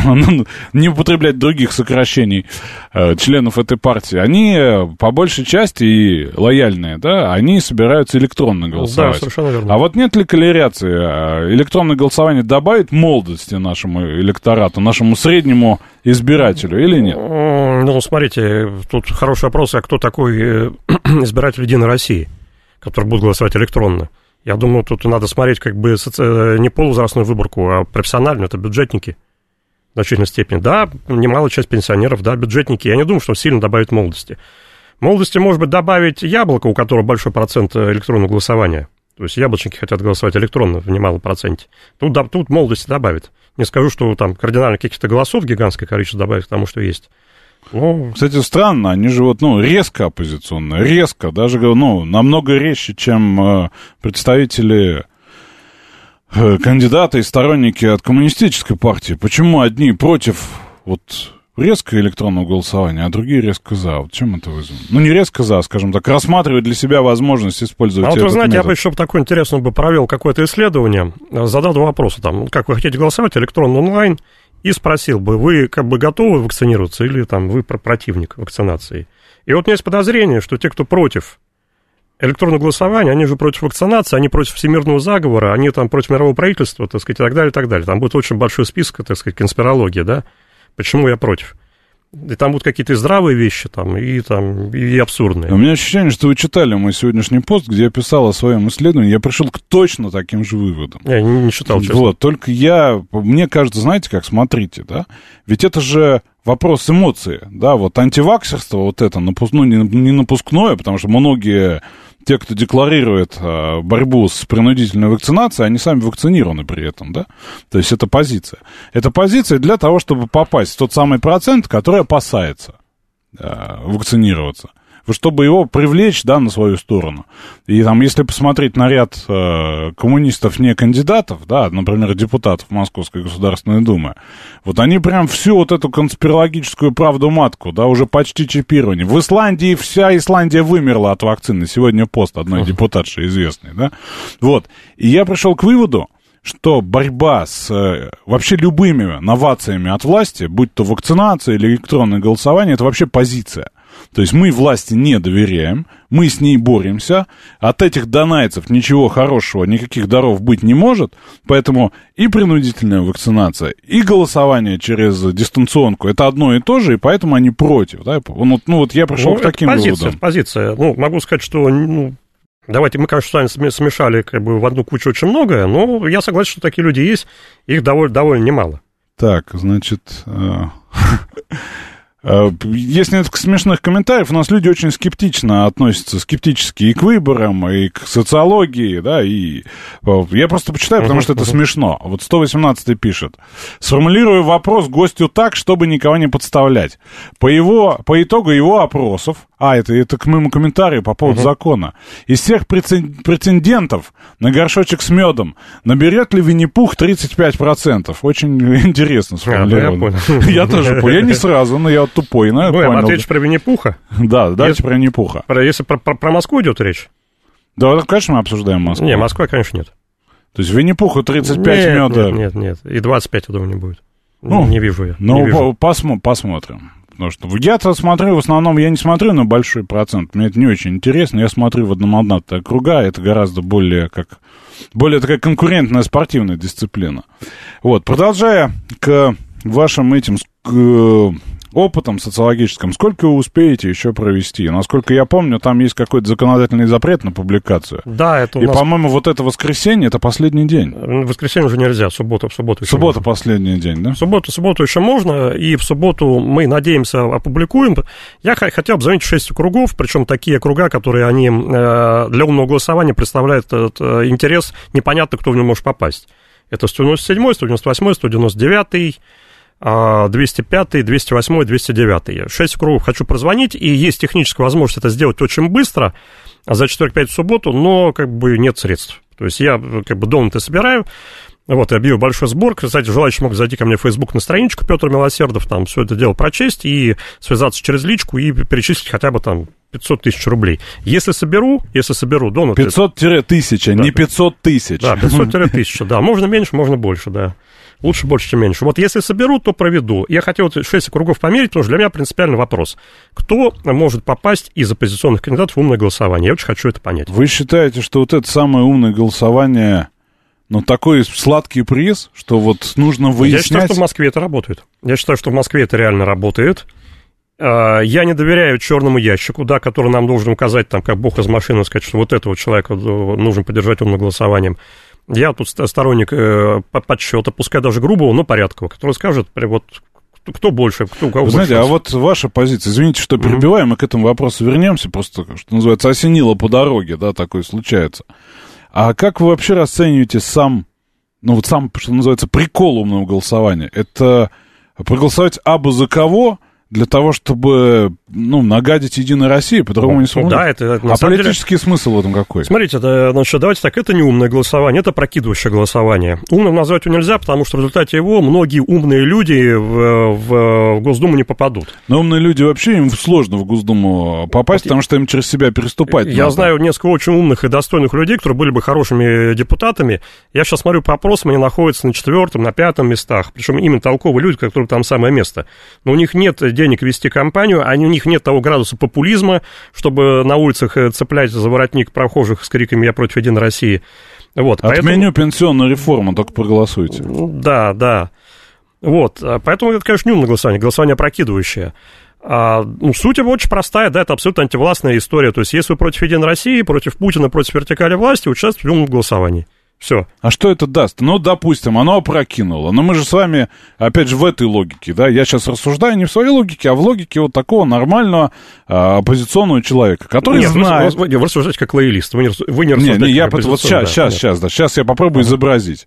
S2: не употреблять других сокращений членов этой партии, они по большей части и лояльные, да, они собираются электронно голосовать.
S8: Да, совершенно верно.
S2: А вот нет ли корреляции? Электронное голосование добавит молодости нашему электорату, нашему среднему избирателю или нет?
S8: Ну, смотрите, тут хороший вопрос, а кто такой избиратель Единой России, который будет голосовать электронно? Я думаю, тут надо смотреть как бы не полувозрастную выборку, а профессиональную, это бюджетники в значительной степени. Да, немалая часть пенсионеров, да, бюджетники. Я не думаю, что он сильно добавит молодости. Молодости, может быть, добавить Яблоко, у которого большой процент электронного голосования. То есть яблочники хотят голосовать электронно в немалом проценте. Тут молодости добавит. Не скажу, что там кардинально каких-то голосов гигантское количество добавит к тому, что есть.
S2: Ну, кстати, странно, они же вот, резко оппозиционные, резко, даже, намного резче, чем представители, кандидаты и сторонники от коммунистической партии. Почему одни против, резко электронного голосования, а другие резко за. Вот чем это вызвано? Не резко за, скажем так, рассматривать для себя возможность использовать этот
S8: вы знаете,
S2: метод.
S8: Я бы еще такое интересное провел какое-то исследование, задал два вопроса, как вы хотите голосовать, электронно, онлайн, и спросил бы, вы как бы готовы вакцинироваться или вы противник вакцинации? И вот у меня есть подозрение, что те, кто против электронного голосования, они же против вакцинации, они против всемирного заговора, они против мирового правительства, и так далее, и так далее. Там будет очень большой список, конспирологии, да? Почему я против? И там будут какие-то здравые вещи, и абсурдные.
S2: У меня ощущение, что вы читали мой сегодняшний пост, где я писал о своем исследовании, я пришел к точно таким же выводам.
S8: Я не читал, честно.
S2: Только мне кажется, знаете как, смотрите, да, ведь это же вопрос эмоций, да, антиваксерство, это, не напускное, потому что многие... Те, кто декларирует борьбу с принудительной вакцинацией, они сами вакцинированы при этом, да? То есть это позиция. Это позиция для того, чтобы попасть в тот самый процент, который опасается вакцинироваться. Чтобы его привлечь, да, на свою сторону. И если посмотреть на ряд коммунистов, не кандидатов, да, например, депутатов Московской Государственной Думы, они прям всю эту конспирологическую правду-матку, да, уже почти чипирование. В Исландии вся Исландия вымерла от вакцины. Сегодня пост одной депутатши известной, да. И я пришел к выводу, что борьба с вообще любыми новациями от власти, будь то вакцинация или электронное голосование, это вообще позиция. То есть мы власти не доверяем, мы с ней боремся, от этих донайцев ничего хорошего, никаких даров быть не может, поэтому и принудительная вакцинация, и голосование через дистанционку — это одно и то же, и поэтому они против. Да? Я пришел к таким выводам.
S8: Позиция. Могу сказать, что... Давайте, мы, конечно, с вами смешали в одну кучу очень многое, но я согласен, что такие люди есть, их довольно немало.
S2: Так, значит... Есть несколько смешных комментариев. У нас люди очень скептично относятся, скептически и к выборам, и к социологии, да, и я просто почитаю, потому что это смешно. Вот 118-й пишет. Сформулирую вопрос гостю так, чтобы никого не подставлять. По итогу его опросов, это к моему комментарию по поводу закона, из всех претендентов на горшочек с медом наберет ли Винни-Пух 35%? Очень интересно сформулировано. Я тоже понял. Я не сразу, но я тупой, но я понял.
S8: Ответишь про Винни-Пуха?
S2: Да, давайте про Винни-Пуха.
S8: Если про Москву идет речь?
S2: Да, конечно, мы обсуждаем Москву.
S8: Не, Москва, конечно, нет.
S2: То есть Винни-Пуху 35 меда...
S8: Нет. И 25, я думаю, не будет. Не вижу я.
S2: Посмотрим. Потому что я-то смотрю, в основном, я не смотрю на большой процент, мне это не очень интересно, я смотрю в одномандатные округа, это гораздо более такая конкурентная спортивная дисциплина. Вот, продолжая к вашим этим опытом социологическим, сколько вы успеете еще провести? Насколько я помню, там есть какой-то законодательный запрет на публикацию.
S8: Да, это у нас...
S2: И, по-моему, вот это воскресенье, это последний день.
S8: В воскресенье уже нельзя, в субботу еще
S2: Суббота последний день, да?
S8: В субботу еще можно, и в субботу мы, надеемся, опубликуем. Я хотел бы заметить 6 округов, причем такие округа, которые они для умного голосования представляют интерес, непонятно, кто в него может попасть. Это 197, 198, 199, 205, 208, 209. 6 кругов хочу прозвонить, и есть техническая возможность это сделать очень быстро, за четверг, пятницу, субботу, но нет средств. То есть я дома-то собираю, я объявил большой сбор. Кстати, желающие могут зайти ко мне в Facebook на страничку Петр Милосердов, там все это дело прочесть и связаться через личку и перечислить хотя бы 500 тысяч рублей. Если соберу, дома...
S2: 500-1000, да. Не 500 тысяч.
S8: Да, 500-1000, да. Можно меньше, можно больше, да. Лучше больше, чем меньше. Если соберу, то проведу. Я хотел 6 округов померить, потому что для меня принципиальный вопрос. Кто может попасть из оппозиционных кандидатов в умное голосование? Я очень хочу это понять.
S2: Вы считаете, что это самое умное голосование, такой сладкий приз, что нужно выяснять...
S8: Я считаю, что в Москве это работает. Я считаю, что в Москве это реально работает. Я не доверяю черному ящику, который нам должен указать, как бог из машины, сказать, что этого человека нужно поддержать умным голосованием. Я тут сторонник подсчета, пускай даже грубого, но порядкового, который скажет, кто больше, кто у кого больше.
S2: Знаете, ваша позиция, извините, что перебиваем, мы к этому вопросу вернемся, просто, что называется, осенило по дороге, да, такое случается. А как вы вообще расцениваете сам, что называется, прикол умного голосования? Это проголосовать абы за кого... для того, чтобы, нагадить Единой России, по-другому не сможет.
S8: Да, это
S2: на самом политический смысл в этом какой?
S8: Смотрите, давайте так, это не умное голосование, это прокидывающее голосование. Умным назвать его нельзя, потому что в результате его многие умные люди в Госдуму не попадут.
S2: Но умные люди вообще, им сложно в Госдуму попасть, потому что им через себя переступать
S8: Я знаю несколько очень умных и достойных людей, которые были бы хорошими депутатами. Я сейчас смотрю по опросам, они находятся на 4-м, на 5-м местах, причем именно толковые люди, которые там самое место. Но у них нет денег вести кампанию, у них нет того градуса популизма, чтобы на улицах цеплять за воротник прохожих с криками «Я против Единой России».
S2: Отменю пенсионную реформу, только проголосуйте.
S8: Да. Поэтому это, конечно, не умное голосование опрокидывающее. Суть его очень простая, это абсолютно антивластная история. То есть, если вы против Единой России, против Путина, против вертикали власти, участвуйте в умном голосовании. Все.
S2: А что это даст? Допустим, оно опрокинуло. Но мы же с вами, опять же, в этой логике, да? Я сейчас рассуждаю не в своей логике, а в логике такого нормального оппозиционного человека, который знает...
S8: Вы рассуждаете как лоялист, вы не рассуждаете как оппозиционный.
S2: Сейчас я попробую изобразить.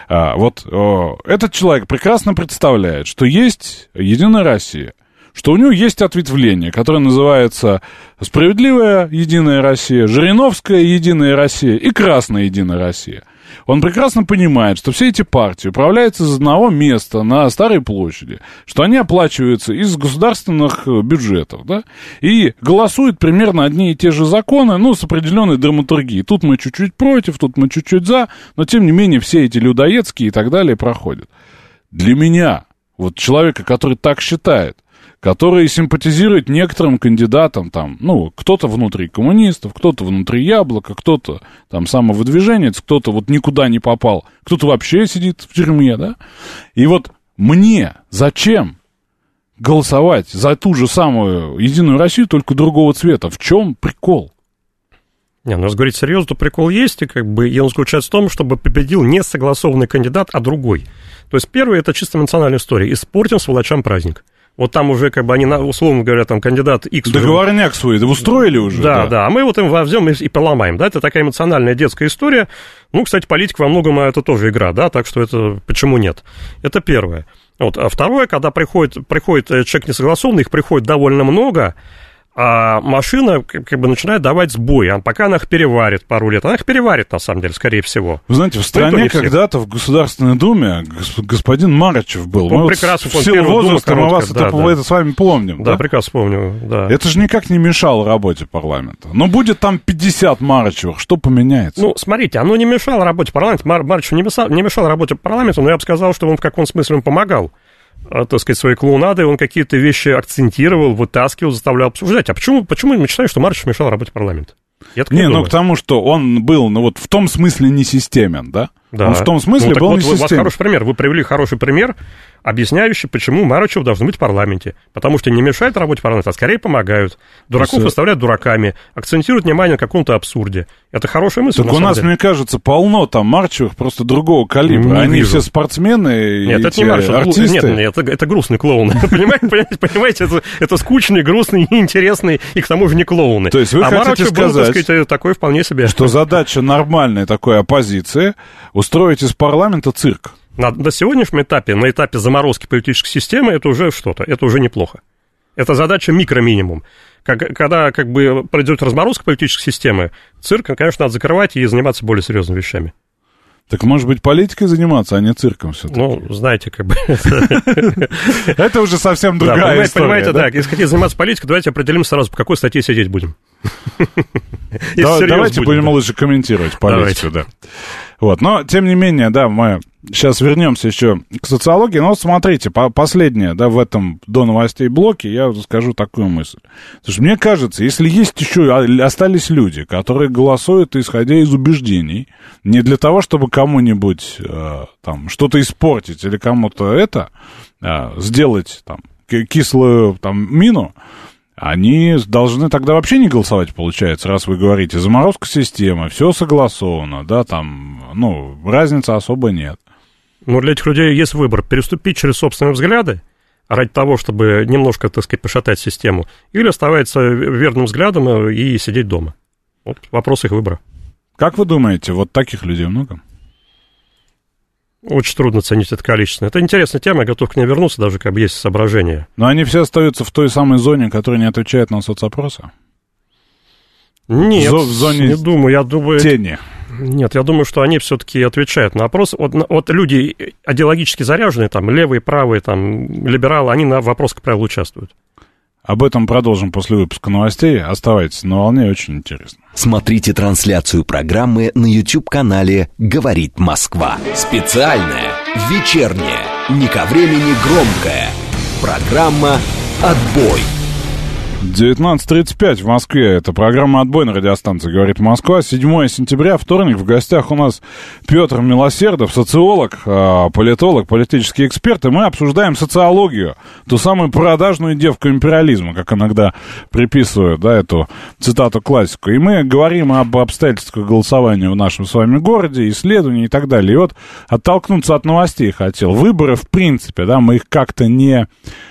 S2: Этот человек прекрасно представляет, что есть Единая Россия, что у него есть ответвление, которое называется «Справедливая Единая Россия», «Жириновская Единая Россия» и «Красная Единая Россия». Он прекрасно понимает, что все эти партии управляются из одного места на Старой площади, что они оплачиваются из государственных бюджетов, да, и голосуют примерно одни и те же законы, с определенной драматургией. Тут мы чуть-чуть против, тут мы чуть-чуть за, но тем не менее все эти людоедские и так далее проходят. Для меня, человека, который так считает, который симпатизирует некоторым кандидатам, кто-то внутри коммунистов, кто-то внутри Яблока, кто-то самовыдвиженец, кто-то никуда не попал, кто-то вообще сидит в тюрьме, да? И мне зачем голосовать за ту же самую Единую Россию, только другого цвета? В чем прикол?
S8: Если говорить серьезно, то прикол есть, и он заключается в том, чтобы победил не согласованный кандидат, а другой. То есть первый — это чисто национальная история. Испортим сволочам праздник. Вот там уже, как бы, они, условно говоря, там, кандидат X...
S2: Договорняк свой устроили уже?
S8: Да, а мы вот им возьмем и поломаем, да, это такая эмоциональная детская история. Ну, кстати, политика во многом это тоже игра, да, так что это почему нет? Это первое. Вот. А второе, когда приходит человек несогласованный, их приходит довольно много, а машина как бы начинает давать сбой, пока она их переварит пару лет. Она их переварит, на самом деле, скорее всего.
S2: Вы знаете, в стране когда-то в Государственной Думе господин Марычев был.
S8: Он прекрасно
S2: в силу возраста мы вас это с вами помним.
S8: Да, прекрасно помню, да.
S2: Это же никак не мешало работе парламента. Но будет там 50 Марычевых, что поменяется?
S8: Ну, смотрите, оно не мешало работе парламента. Марычев не мешал работе парламента, но я бы сказал, что он в каком смысле он помогал. Так сказать, своей клоунадой, он какие-то вещи акцентировал, вытаскивал, заставлял обсуждать. А почему мы считаем, что Марычев мешал работе парламента?
S2: Ну, потому что он был, вот в том смысле не системен, да?
S8: Да.
S2: Он в том смысле был не системен.
S8: У вас хороший пример. Вы привели хороший пример, объясняющий, почему Марычев должен быть в парламенте. Потому что не мешают работе парламента, а скорее помогают. Дураков выставляют дураками, акцентируют внимание на каком-то абсурде. Это хорошая мысль.
S2: Так у нас, мне кажется, полно там Марычевых, просто другого калибра. Они все спортсмены.
S8: Нет, это не Марычев, артисты. Нет, это грустный клоун. Понимаете, это скучный, грустный, неинтересный и к тому же не клоуны.
S2: То есть вы хотите сказать,
S8: такой вполне себе.
S2: Что задача нормальной такой оппозиции устроить из парламента цирк?
S8: На сегодняшнем этапе, на этапе заморозки политической системы, это уже что-то, это уже неплохо. Это задача микроминимум. Когда как бы пройдет разморозка политической системы, цирк, конечно, надо закрывать и заниматься более серьезными вещами.
S2: Так, может быть, политикой заниматься, а не цирком все-таки?
S8: Ну, знаете, как бы...
S2: Это уже совсем другая история.
S8: Понимаете, да, если хотите заниматься политикой, давайте определимся сразу, по какой статье сидеть будем.
S2: Давайте будем лучше комментировать политику, да. Вот, но, тем не менее, да, мы сейчас вернемся еще к социологии. Но вот смотрите, последнее, да, в этом до новостей блоке я скажу такую мысль. Потому что мне кажется, если есть еще, остались люди, которые голосуют, исходя из убеждений, не для того, чтобы кому-нибудь там что-то испортить или кому-то сделать там кислую там мину, они должны тогда вообще не голосовать, получается, раз вы говорите, заморозка системы, все согласовано, да, там, ну, разницы особо нет.
S8: Ну, для этих людей есть выбор, переступить через собственные взгляды ради того, чтобы немножко, так сказать, пошатать систему, или оставаться верным взглядом и сидеть дома. Вот вопрос их выбора.
S2: Как вы думаете, вот таких людей много?
S8: Очень трудно оценить это количество. Это интересная тема, я готов к ней вернуться, даже как бы есть соображения.
S2: Но они все остаются в той самой зоне, которая не отвечает на соцопросы?
S8: Нет,
S2: в зоне
S8: не думаю. Я думаю,
S2: тени.
S8: Нет, я думаю, что они все-таки отвечают на вопрос. Вот люди идеологически заряженные, там, левые, правые, там, либералы, они на вопрос, как правило, участвуют.
S2: Об этом продолжим после выпуска новостей. Оставайтесь на волне, очень интересно.
S1: Смотрите трансляцию программы на YouTube-канале «Говорит Москва». Специальная, вечерняя, не ко времени громкая. Программа «Отбой».
S2: 19:35 в Москве. Это программа «Отбой» на радиостанции «Говорит Москва». 7 сентября, вторник. В гостях у нас Петр Милосердов, социолог, политолог, политический эксперт. И мы обсуждаем социологию, ту самую продажную девку империализма, как иногда приписывают, да, эту цитату-классику. И мы говорим об обстоятельствах голосования в нашем с вами городе, исследований и так далее. И вот оттолкнуться от новостей хотел. Выборы, в принципе, да, мы их как-то не...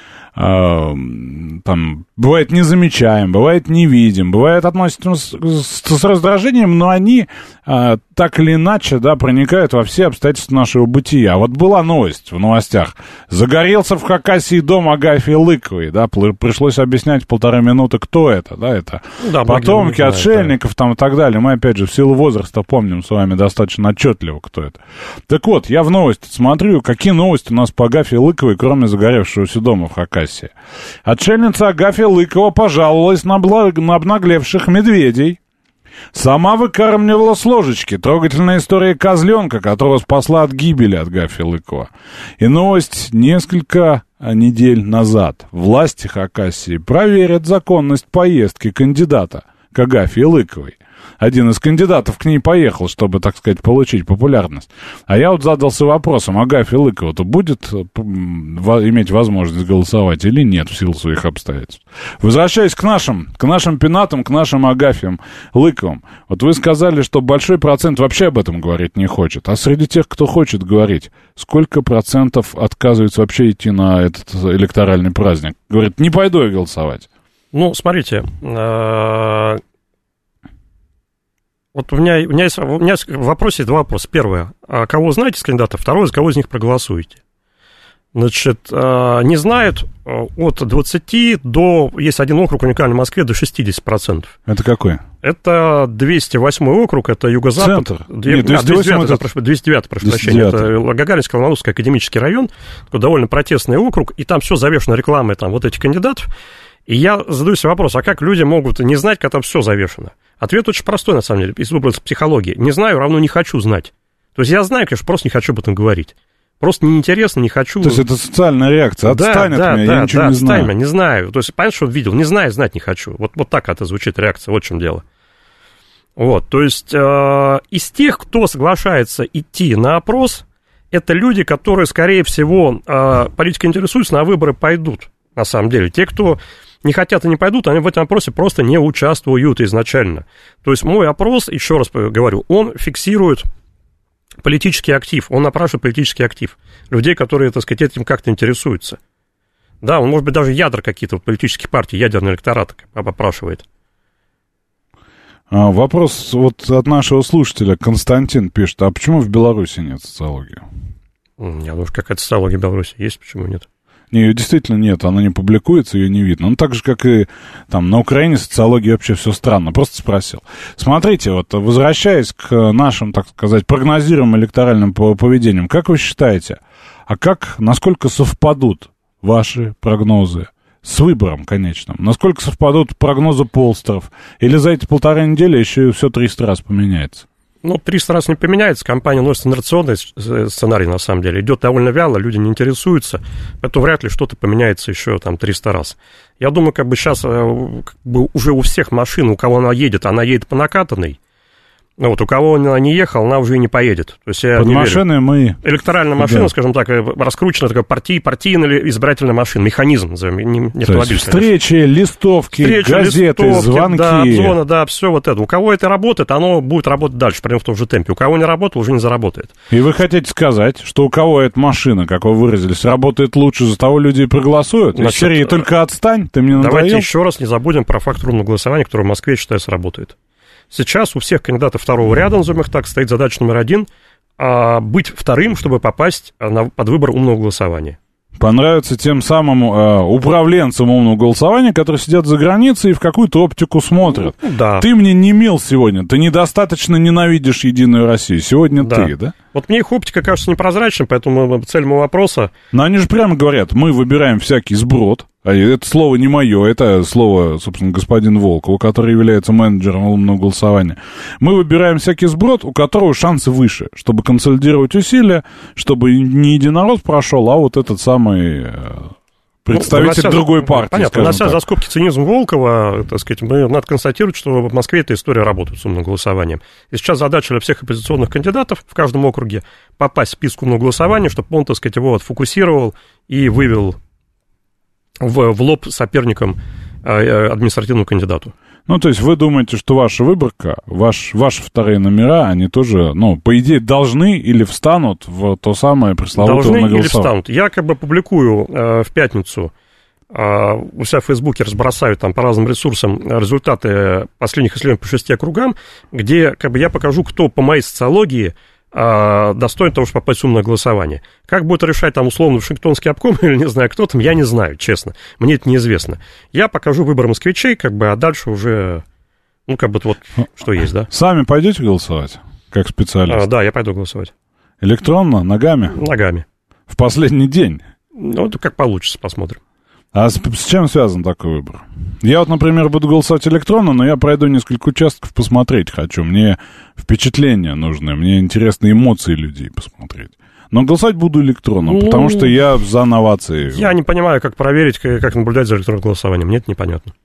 S2: там, бывает, не замечаем, бывает, не видим, бывает, относятся с раздражением, но они так или иначе, да, проникают во все обстоятельства нашего бытия. Вот была новость в новостях. Загорелся в Хакасии дом Агафьи Лыковой, да, пришлось объяснять 1,5 минуты, кто это, да, это да, потомки отшельников, там, и так далее. Мы, опять же, в силу возраста помним с вами достаточно отчетливо, кто это. Так вот, я в новости смотрю, какие новости у нас по Агафье Лыковой, кроме загоревшегося дома в Хакасии. Отшельница Агафья Лыкова пожаловалась на обнаглевших медведей. Сама выкармливала с ложечки. Трогательная история козленка, которого спасла от гибели Агафья Лыкова. И новость несколько недель назад. Власти Хакасии проверят законность поездки кандидата к Агафье Лыковой. Один из кандидатов к ней поехал, чтобы, так сказать, получить популярность. А я вот задался вопросом, Агафья Лыкова-то будет иметь возможность голосовать или нет в силу своих обстоятельств? Возвращаясь к нашим пенатам, к нашим Агафьям Лыковым. Вот вы сказали, что большой процент вообще об этом говорить не хочет. А среди тех, кто хочет говорить, сколько процентов отказываются вообще идти на этот электоральный праздник? Говорят, не пойду я голосовать.
S8: Ну, смотрите, вот у меня в вопросе два вопроса. Первое, кого знаете из кандидатов? Второе, за кого из них проголосуете? Значит, не знают от 20 до, есть один округ уникальный в Москве, до 60%.
S2: Это какой?
S8: Это 208 округ, это юго-запад.
S2: Центр?
S8: Нет, 209, прошу прощения. Это Гагаринский, Ломоносовский академический район, такой довольно протестный округ, и там все завешено рекламой там, вот этих кандидатов. И я задаю себе вопрос, а как люди могут не знать, когда там все завешено? Ответ очень простой, на самом деле, из области психологии. Не знаю, равно не хочу знать. То есть я знаю, конечно, просто не хочу об этом говорить. Просто неинтересно, не хочу.
S2: То есть это социальная реакция. Отстань от меня, я ничего не знаю.
S8: Меня, не знаю. То есть понятно, что видел, не знаю, знать не хочу. Вот так это звучит реакция, вот в чем дело. Вот, то есть из тех, кто соглашается идти на опрос, это люди, которые, скорее всего, политикой интересуются, на выборы пойдут, на самом деле. Те, кто не хотят и не пойдут, они в этом опросе просто не участвуют изначально. То есть мой опрос, еще раз говорю, он фиксирует политический актив, он опрашивает политический актив людей, которые, так сказать, этим как-то интересуются. Да, он, может быть, даже ядра какие-то политических партий, ядерный электорат опрашивает.
S2: Вопрос вот от нашего слушателя. Константин пишет, а почему в Беларуси нет социологии?
S8: Я думаю, какая-то социология в Беларуси есть, почему нет?
S2: Не, ее действительно нет, она не публикуется, ее не видно. Ну, так же, как и там на Украине социология вообще все странно. Просто спросил. Смотрите, вот возвращаясь к нашим, так сказать, прогнозируемым электоральным поведениям, как вы считаете, насколько совпадут ваши прогнозы с выбором конечным? Насколько совпадут прогнозы полстеров? Или за эти 1,5 недели еще все 300 раз поменяется?
S8: Ну, 300 раз не поменяется, компания носит инерционный сценарий, на самом деле, идет довольно вяло, люди не интересуются, поэтому вряд ли что-то поменяется еще там 300 раз. Я думаю, как бы сейчас уже у всех машин, у кого она едет по накатанной. Вот, у кого она не ехала, она уже и не поедет. То есть я
S2: под
S8: не
S2: машиной
S8: верю.
S2: мы...
S8: Электоральная машина, да, скажем так, раскручена такая партийная или избирательная машина, механизм, не автомобиль.
S2: Встречи, листовки, газеты, звонки.
S8: Да, обзвоны, да, все вот это. У кого это работает, оно будет работать дальше, прямо в том же темпе. У кого не работало, уже не заработает.
S2: И вы хотите сказать, что у кого эта машина, как вы выразились, работает лучше, за того люди и проголосуют? Значит, Сергей, только отстань, ты мне надоел.
S8: Давайте еще раз не забудем про факт умного голосования, который в Москве, считается, работает. Сейчас у всех кандидатов второго ряда, назовем их так, стоит задача номер 1 быть вторым, чтобы попасть под выбор умного голосования.
S2: Понравится тем самым управленцам умного голосования, которые сидят за границей и в какую-то оптику смотрят.
S8: Да.
S2: Ты мне не мил сегодня, ты недостаточно ненавидишь Единую Россию. Сегодня да. Ты, да?
S8: Вот мне их оптика кажется непрозрачной, поэтому цель моего вопроса...
S2: Но они же прямо говорят, мы выбираем всякий сброд. А это слово не мое, это слово, собственно, господина Волкова, который является менеджером умного голосования. Мы выбираем всякий сброд, у которого шансы выше, чтобы консолидировать усилия, чтобы не единород прошел, а вот этот самый представитель другой партии.
S8: Понятно, на за скобки цинизм Волкова, так сказать, надо констатировать, что в Москве эта история работает с умным голосованием. И сейчас задача для всех оппозиционных кандидатов в каждом округе попасть в список умного голосования, чтобы он, так сказать, его отфокусировал и вывел в лоб соперникам административному кандидату.
S2: Ну, то есть вы думаете, что ваша выборка, ваши вторые номера, они тоже, по идее, должны или встанут в то самое пресловутое умное голосование?
S8: Должны или встанут. Я как бы публикую в пятницу у себя в Фейсбуке, разбросаю там по разным ресурсам результаты последних исследований по 6 округам, где как бы я покажу, кто по моей социологии достоин того, чтобы попасть в умное голосование. Как будет решать там условно Вашингтонский обком или не знаю кто там, я не знаю, честно. Мне это неизвестно. Я покажу выбор москвичей, как бы, а дальше уже, как бы вот что есть, да.
S2: Сами пойдете голосовать, как специалист?
S8: Да, я пойду голосовать.
S2: Электронно, ногами?
S8: Ногами.
S2: В последний день?
S8: Это как получится, посмотрим.
S2: А с чем связан такой выбор? Я вот, например, буду голосовать электронно, но я пройду несколько участков, посмотреть хочу. Мне впечатления нужны, мне интересны эмоции людей посмотреть. Но голосовать буду электронно, потому что я за новации.
S8: Я не понимаю, как проверить, как наблюдать за электронным голосованием. Мне это непонятно.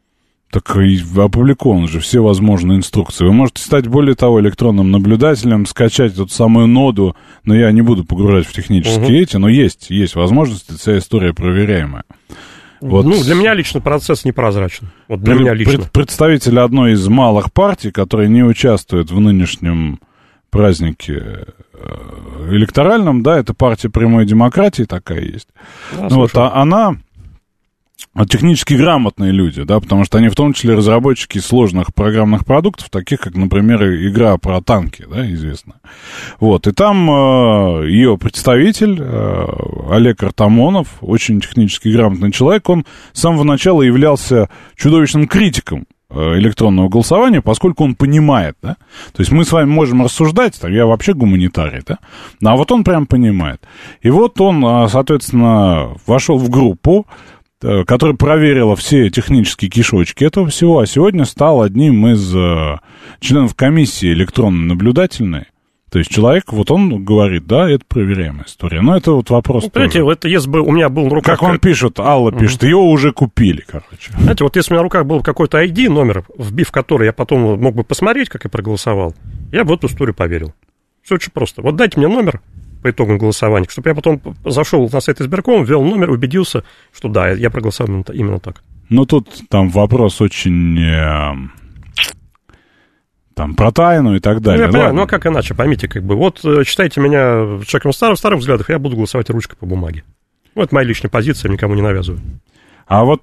S2: Так и опубликованы же все возможные инструкции. Вы можете стать, более того, электронным наблюдателем, скачать эту самую ноду, но я не буду погружать в технические эти, но есть возможность, вся история проверяемая. Вот.
S8: Ну, для меня лично процесс непрозрачен. Вот для меня лично.
S2: Представитель одной из малых партий, которые не участвуют в нынешнем празднике электоральном, да, это партия прямой демократии такая есть. Да, вот, она... технически грамотные люди, да, потому что они в том числе разработчики сложных программных продуктов, таких как, например, игра про танки, да, известная. Вот, и там ее представитель Олег Артамонов, очень технически грамотный человек, он с самого начала являлся чудовищным критиком электронного голосования, поскольку он понимает, да, то есть мы с вами можем рассуждать, там, я вообще гуманитарий, да, а вот он прям понимает. И вот он, соответственно, вошел в группу, которая проверила все технические кишочки этого всего, а сегодня стал одним из членов комиссии электронно-наблюдательной. То есть человек, вот он говорит, да, это проверяемая история. Но это вот вопрос. Ну,
S8: понимаете, это если бы у меня был на руках...
S2: Как он пишет, Алла пишет, его уже купили, короче.
S8: Знаете, вот если у меня на руках был какой-то ID, номер, вбив который я потом мог бы посмотреть, как я проголосовал, я бы в эту историю поверил. Все очень просто. Вот дайте мне номер по итогам голосования, чтобы я потом зашел на сайт избиркома, ввел номер, убедился, что да, я проголосовал именно так.
S2: Ну, тут там вопрос очень... там, про тайну и так далее.
S8: Ну, я понимаю, ну, а как иначе, поймите, как бы, вот, считайте меня человеком в старых взглядах, я буду голосовать ручкой по бумаге. Ну, это моя личная позиция, никому не навязываю.
S2: А вот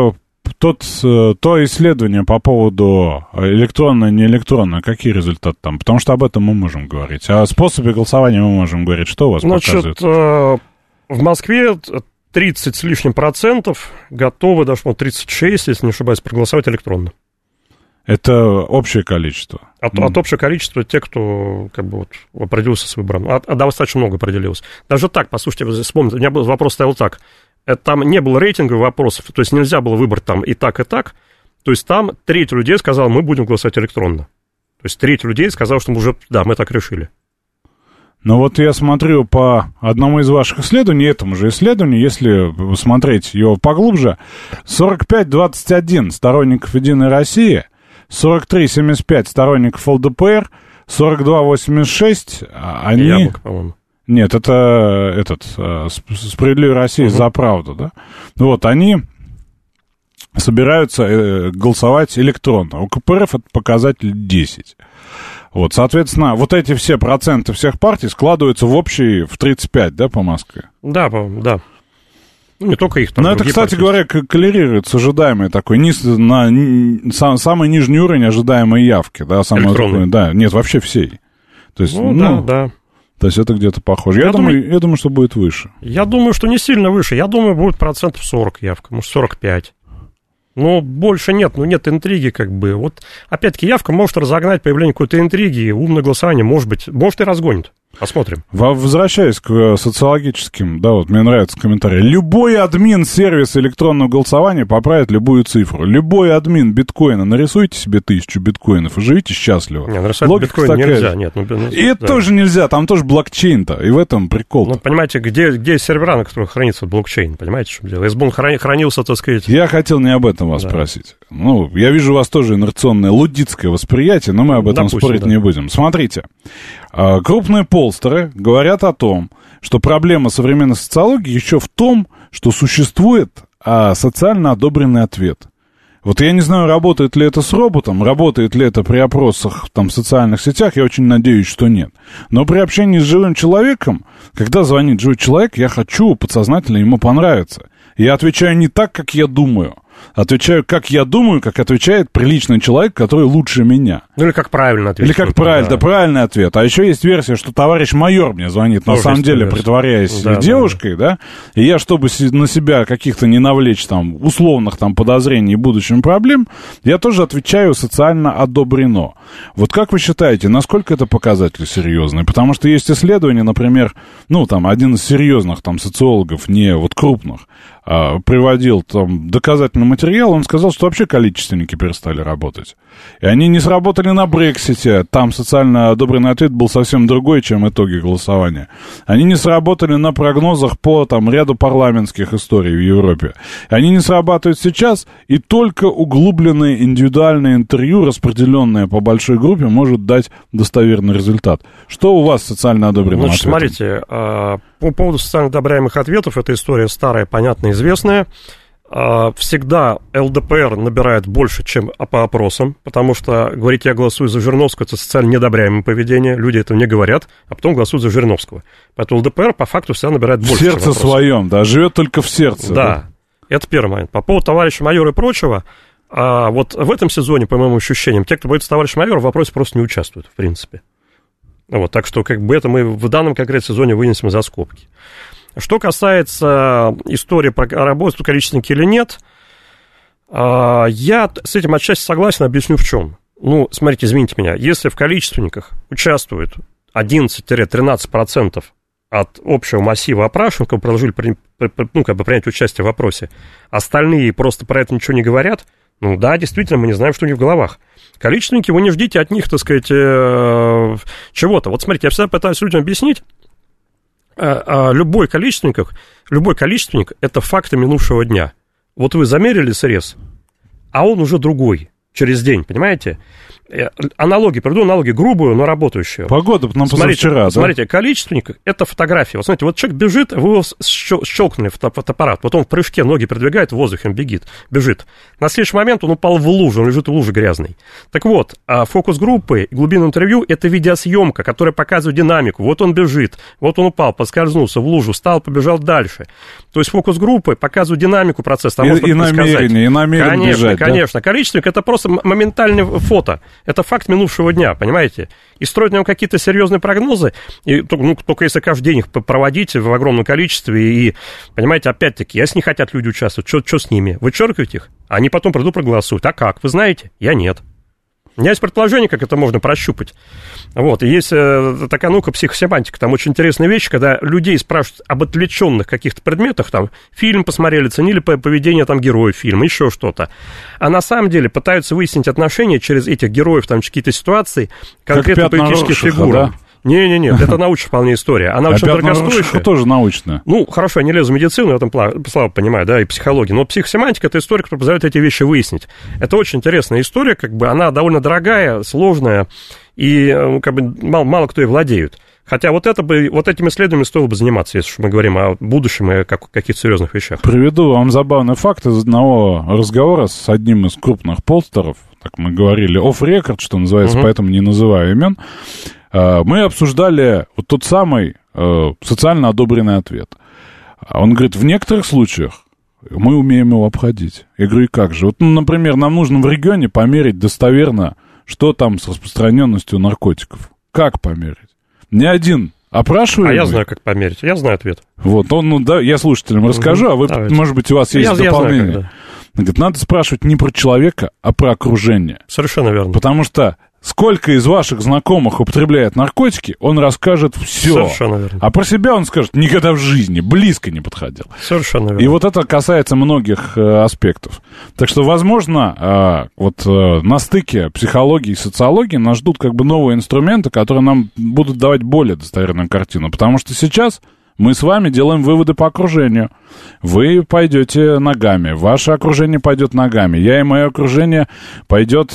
S2: то исследование по поводу электронное, не электронное, какие результаты там? Потому что об этом мы можем говорить. А о способе голосования мы можем говорить. Что у вас показывает?
S8: В Москве 30 с лишним процентов готовы, даже 36, если не ошибаюсь, проголосовать электронно.
S2: Это общее количество?
S8: От общего количества тех, кто как бы вот определился с выбором. Достаточно много определилось. Даже так, послушайте, вспомните, у меня был вопрос стоял так. Там не было рейтинговых вопросов, то есть нельзя было выбрать там и так, и так. То есть там треть людей сказала, мы будем голосовать электронно. То есть треть людей сказала, что мы уже, да, мы так решили.
S2: Ну вот я смотрю по одному из ваших исследований, этому же исследованию, если смотреть его поглубже, 45-21 сторонников «Единой России», 43-75 сторонников ЛДПР, 42-86 они...
S8: Яблоко, по-моему.
S2: Нет, это «Справедливая Россия за правду», да? Вот, они собираются голосовать электронно. У КПРФ это показатель 10. Вот, соответственно, вот эти все проценты всех партий складываются в общий, в 35, да, по Москве?
S8: Да, да. Ну, не только их.
S2: Но это, кстати говоря, коррелирует с ожидаемой такой, самый нижний уровень ожидаемой явки, да, самый, да, нет, вообще всей. То есть,
S8: да.
S2: То есть это где-то похоже. Я думаю, что будет выше.
S8: Я думаю, что не сильно выше. Я думаю, будет 40% явка, может, 45%. Но больше нет, нет интриги, как бы. Вот, опять-таки, явка может разогнать появление какой-то интриги, умное голосование, может и разгонит. Посмотрим.
S2: Возвращаясь к социологическим, да, вот мне нравится комментарий. Любой админ сервиса электронного голосования поправит любую цифру. Любой админ биткоина, нарисуйте себе 1000 биткоинов и живите счастливо.
S8: Не, нарисовать биткоин нельзя. Нет,
S2: и это тоже нельзя, там тоже блокчейн-то, и в этом прикол-то.
S8: Ну, понимаете, где сервера, на которых хранится блокчейн, понимаете, что дело? Если бы он хранился, так сказать...
S2: Я хотел не об этом вас спросить. Ну, я вижу у вас тоже инерционное луддитское восприятие, но мы об этом спорить не будем. Смотрите, крупные полстеры говорят о том, что проблема современной социологии еще в том, что существует социально одобренный ответ. Вот я не знаю, работает ли это с роботом, работает ли это при опросах там, в социальных сетях, я очень надеюсь, что нет. Но при общении с живым человеком, когда звонит живой человек, я хочу подсознательно ему понравиться. Я отвечаю не так, как я думаю. Отвечаю, как я думаю, как отвечает приличный человек, который лучше меня.
S8: Ну, или как правильно ответить.
S2: Или как правильно, да, правильный ответ. А еще есть версия, что товарищ майор мне звонит, на самом деле, притворяясь девушкой, да, и я, чтобы на себя каких-то не навлечь там условных там подозрений и будущим проблем, я тоже отвечаю социально одобрено. Вот как вы считаете, насколько это показатель серьезный? Потому что есть исследования, например, ну, там, один из серьезных там социологов, не вот крупных, приводил там доказательный материал, он сказал, что вообще количественники перестали работать. И они не сработали на Брексите, там социально одобренный ответ был совсем другой, чем итоги голосования. Они не сработали на прогнозах по там ряду парламентских историй в Европе. Они не срабатывают сейчас, и только углубленное индивидуальное интервью, распределенное по большой группе, может дать достоверный результат. Что у вас социально одобренным ответом?
S8: Смотрите, по поводу социально одобряемых ответов, эта история старая, понятная, известная. Всегда ЛДПР набирает больше, чем по опросам, потому что говорить «я голосую за Жириновского» — это социально неодобряемое поведение, люди этого не говорят, а потом голосуют за Жириновского. Поэтому ЛДПР по факту всегда набирает больше, чем опросы. В сердце
S2: своем, да, живет только в сердце.
S8: Да, это первый момент. По поводу товарища майора и прочего, вот в этом сезоне, по моим ощущениям, те, кто боится товарища майора, в вопросе просто не участвуют, в принципе. Вот, так что как бы это мы в данном конкретном сезоне вынесем за скобки. Что касается истории про работу количественники или нет, я с этим отчасти согласен, объясню в чем. Ну, смотрите, извините меня, если в количественниках участвует 11-13% от общего массива опрашиваемых, которые предложили принять участие в вопросе, остальные просто про это ничего не говорят, ну да, действительно, мы не знаем, что у них в головах. Количественники, вы не ждите от них, так сказать, чего-то. Вот смотрите, я всегда пытаюсь людям объяснить, любой количественник – это факты минувшего дня. Вот вы замерили срез, а он уже другой, через день, понимаете? Приведу аналогию грубую, но работающую.
S2: Погода нам позавчера, да?
S8: Смотрите, количественник – это фотография. Вот смотрите, вот человек бежит, вы его щелкнули фотоаппарат, вот он в прыжке ноги продвигает, в воздухе он бежит. На следующий момент он упал в лужу, он лежит в луже грязной. Так вот, фокус группы и глубинное интервью – это видеосъемка, которая показывает динамику. Вот он бежит, вот он упал, поскользнулся в лужу, встал, побежал дальше. То есть фокус группы показывает динамику процесса.
S2: И намерение бежать.
S8: Конечно. Количественник – это просто моментальное фото. Это факт минувшего дня, понимаете? И строить на нем какие-то серьезные прогнозы, только если каждый день их проводить в огромном количестве, и, понимаете, опять-таки, если не хотят люди участвовать, что с ними? Вычеркивать их? Они потом придут, проголосуют. А как? Вы знаете? Я нет. У меня есть предположение, как это можно прощупать. Вот, и есть такая наука психосемантика, там очень интересная вещь, когда людей спрашивают об отвлеченных каких-то предметах, там, фильм посмотрели, ценили поведение там героев фильма, еще что-то. А на самом деле пытаются выяснить отношения через этих героев, там, какие-то ситуации, конкретно политические фигуры. Да? Не-не-не, это научная вполне история. Она очень дорогостоящая.
S2: Тоже научная.
S8: Ну, хорошо, я не лезу в медицину, я этом слабо понимаю, да, и психологию. Но психосемантика – это история, которая позволяет эти вещи выяснить. Это очень интересная история, как бы она довольно дорогая, сложная, и как бы мало кто ей владеет. Хотя вот этими исследованиями стоило бы заниматься, если мы говорим о будущем и о каких-то серьезных вещах.
S2: Приведу вам забавный факт из одного разговора с одним из крупных полстеров. Так мы говорили off-record, что называется, поэтому не называю имен. Мы обсуждали вот тот самый социально одобренный ответ. Он говорит, в некоторых случаях мы умеем его обходить. Я говорю, и как же? Вот, например, нам нужно в регионе померить достоверно, что там с распространенностью наркотиков. Как померить? Ни один опрашиваемый...
S8: А я знаю, как померить. Я знаю ответ.
S2: Вот, я слушателям расскажу, а вы, давайте. Может быть, у вас есть дополнение. Я знаю, как, да. Говорит, надо спрашивать не про человека, а про окружение.
S8: Совершенно верно.
S2: Потому что сколько из ваших знакомых употребляет наркотики, он расскажет все.
S8: Совершенно верно.
S2: А про себя он скажет, никогда в жизни, близко не подходил.
S8: Совершенно верно.
S2: И вот это касается многих аспектов. Так что, возможно, на стыке психологии и социологии нас ждут как бы новые инструменты, которые нам будут давать более достоверную картину. Потому что сейчас мы с вами делаем выводы по окружению. Вы пойдете ногами, ваше окружение пойдет ногами, я и мое окружение пойдет...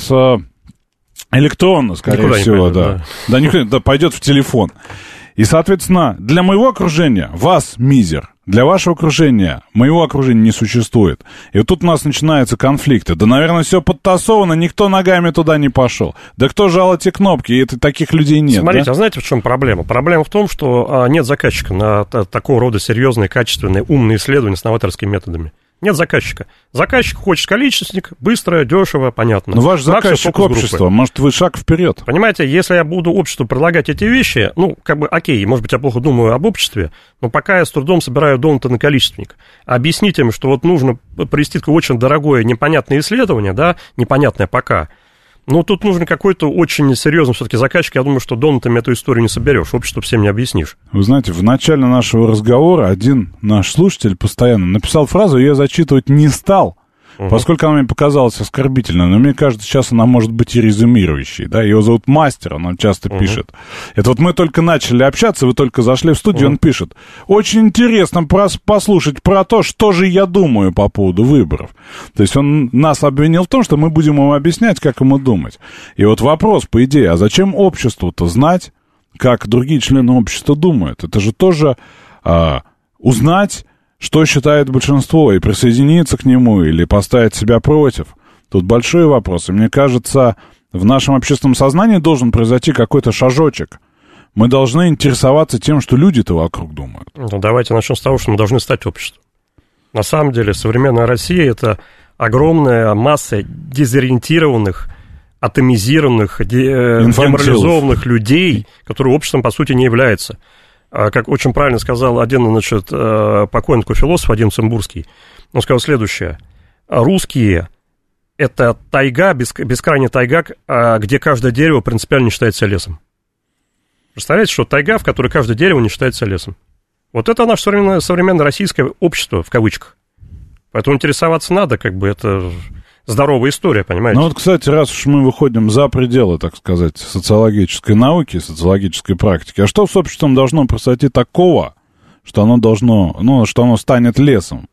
S2: электронно, скорее всего, пойдет, да. Да, пойдет в телефон. И, соответственно, для моего окружения вас мизер, для вашего окружения моего окружения не существует. И вот тут у нас начинаются конфликты. Да, наверное, все подтасовано, никто ногами туда не пошел. Да кто жал эти кнопки? И таких людей нет.
S8: Смотрите,
S2: да?
S8: А знаете, в чем проблема? Проблема в том, что нет заказчика на такого рода серьезные, качественные, умные исследования с новаторскими методами. Нет заказчика. Заказчик хочет количественник, быстро, дешево, понятно.
S2: Но ваш заказчик общество, может, вы шаг вперед.
S8: Понимаете, если я буду обществу предлагать эти вещи, окей, может быть, я плохо думаю об обществе, но пока я с трудом собираю донаты на количественник. Объяснить им, что вот нужно провести такое очень дорогое, непонятное исследование, да, непонятное пока, Но тут нужен какой-то очень серьезный все-таки заказчик. Я думаю, что донатами эту историю не соберешь, общество всем не объяснишь.
S2: Вы знаете, в начале нашего разговора один наш слушатель постоянно написал фразу, я зачитывать не стал, поскольку она мне показалась оскорбительной, но мне кажется, сейчас она может быть и резюмирующей, да, его зовут Мастер, он часто пишет. Это вот мы только начали общаться, вы только зашли в студию, он пишет, очень интересно послушать про то, что же я думаю по поводу выборов. То есть он нас обвинил в том, что мы будем ему объяснять, как ему думать. И вот вопрос, по идее, а зачем обществу-то знать, как другие члены общества думают? Это же тоже узнать, что считает большинство, и присоединиться к нему, или поставить себя против. Тут большой вопрос. И мне кажется, в нашем общественном сознании должен произойти какой-то шажочек. Мы должны интересоваться тем, что люди-то вокруг думают.
S8: Ну, давайте начнем с того, что мы должны стать обществом. На самом деле, современная Россия – это огромная масса дезориентированных, атомизированных, деморализованных людей, которые обществом, по сути, не являются. Как очень правильно сказал один, значит, покойный такой философ Вадим Цимбурский, он сказал следующее. Русские – это тайга, бескрайняя тайга, где каждое дерево принципиально не считается лесом. Представляете, что тайга, в которой каждое дерево не считается лесом. Вот это наше современное российское общество, в кавычках. Поэтому интересоваться надо, как бы это... здоровая история, понимаете?
S2: Ну вот, кстати, раз уж мы выходим за пределы, так сказать, социологической науки, социологической практики, а что с обществом должно произойти такого, что оно должно, что оно станет лесом?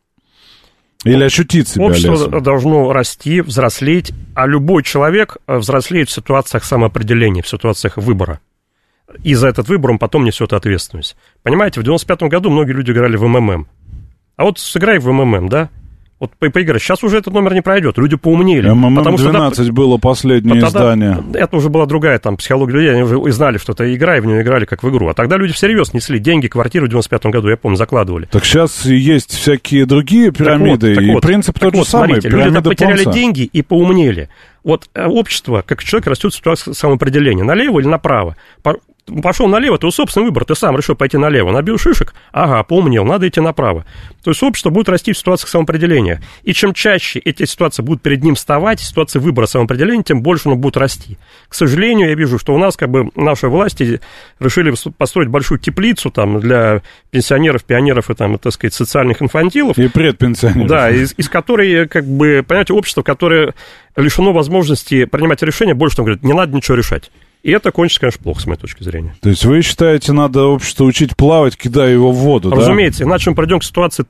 S2: Или ощутить себя
S8: общество
S2: лесом?
S8: Общество должно расти, взрослеть, а любой человек взрослеет в ситуациях самоопределения, в ситуациях выбора. И за этот выбор он потом несет ответственность. Понимаете, в 95-м году многие люди играли в МММ. А вот сыграй в МММ, да? Вот поиграть. Сейчас уже этот номер не пройдет, люди поумнели.
S2: МММ-12 было последнее издание.
S8: Это уже была другая там психология людей, они уже знали, что это игра, и в нее играли как в игру. А тогда люди всерьез несли деньги, квартиру в 95-м году, я помню, закладывали.
S2: Так сейчас есть всякие другие пирамиды, и принцип тот же самый.
S8: Смотрите, люди потеряли деньги и поумнели. Вот общество, как человек, растет в ситуации самоопределения, налево или направо. Пошел налево, это собственный выбор, ты сам решил пойти налево. Набил шишек, ага, поумнел, надо идти направо. То есть общество будет расти в ситуациях самоопределения. И чем чаще эти ситуации будут перед ним вставать, ситуации выбора самоопределения, тем больше оно будет расти. К сожалению, я вижу, что у нас как бы наши власти решили построить большую теплицу там, для пенсионеров, пионеров и, там, так сказать, социальных инфантилов.
S2: И предпенсионеров.
S8: Да, из которой, как бы, понимаете, общество, которое лишено возможности принимать решения, больше там говорит, не надо ничего решать. И это кончится, конечно, плохо, с моей точки зрения.
S2: То есть вы считаете, надо общество учить плавать, кидая его в воду,
S8: Разумеется, иначе мы придем к ситуации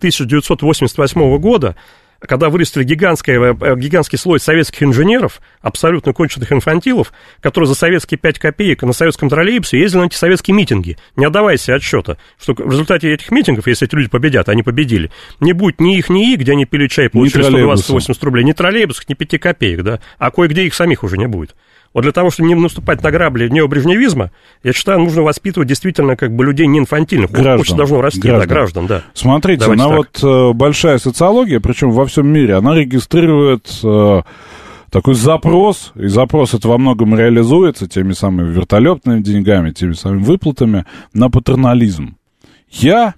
S8: 1988 года, когда вырастили гигантский слой советских инженеров, абсолютно конченых инфантилов, которые за советские 5 копеек на советском троллейбусе ездили на антисоветские митинги, не отдавая себе отчета, что в результате этих митингов, если эти люди победят, они победили, не будет ни их, ни их, где они пили чай, получили 120-80 рублей, ни троллейбусов, ни 5 копеек, да, а кое-где их самих уже не будет. Вот для того, чтобы не наступать на грабли необрежневизма, я считаю, нужно воспитывать действительно как бы людей не инфантильных. Очень должно расти, граждан, да.
S2: Смотрите, вот большая социология, причем во всем мире, она регистрирует такой запрос, и запрос это во многом реализуется теми самыми вертолетными деньгами, теми самыми выплатами на патернализм. Я...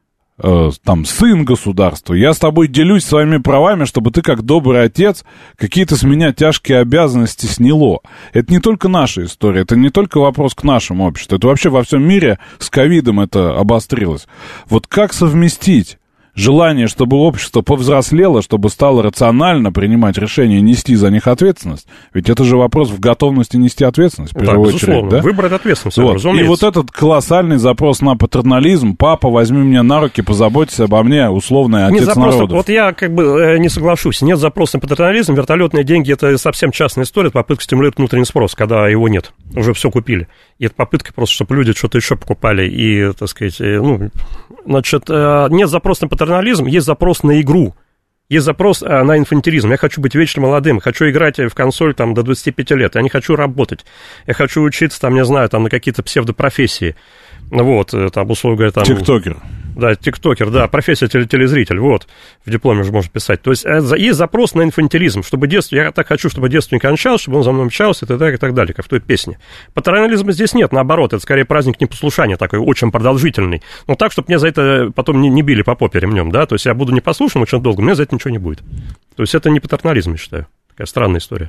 S2: там, сын государства, я с тобой делюсь своими правами, чтобы ты, как добрый отец, какие-то с меня тяжкие обязанности сняло. Это не только наша история, это не только вопрос к нашему обществу, это вообще во всем мире с ковидом это обострилось. Вот как совместить желание, чтобы общество повзрослело, чтобы стало рационально принимать решения и нести за них ответственность? Ведь это же вопрос в готовности нести ответственность, в первую очередь. Да?
S8: Выбрать ответственность,
S2: вот. И вот этот колоссальный запрос на патернализм, папа, возьми меня на руки, позаботься обо мне, условный отец народов.
S8: Вот я как бы не соглашусь, нет запроса на патернализм, вертолетные деньги, это совсем частная история, это попытка стимулировать внутренний спрос, когда его нет, уже все купили. И это попытка просто, чтобы люди что-то еще покупали, и, так сказать, значит, нет запроса на патернализм, есть запрос на игру, есть запрос на инфантилизм. Я хочу быть вечно молодым, хочу играть в консоль там, до 25 лет, я не хочу работать, я хочу учиться, там, не знаю, там, на какие-то псевдопрофессии. Вот, там, условно говоря, там...
S2: Тиктокер.
S8: Да, тиктокер, да, профессия телезритель, вот, в дипломе уже можно писать. То есть есть запрос на инфантилизм, чтобы детство, я так хочу, чтобы детство не кончалось, чтобы он за мной мчался и так далее, как в той песне. Патернализма здесь нет, наоборот, это скорее праздник непослушания такой, очень продолжительный. Но так, чтобы мне за это потом не били по попе ремнем, да, то есть я буду непослушным очень долго, мне за это ничего не будет. То есть это не патернализм, я считаю, такая странная история.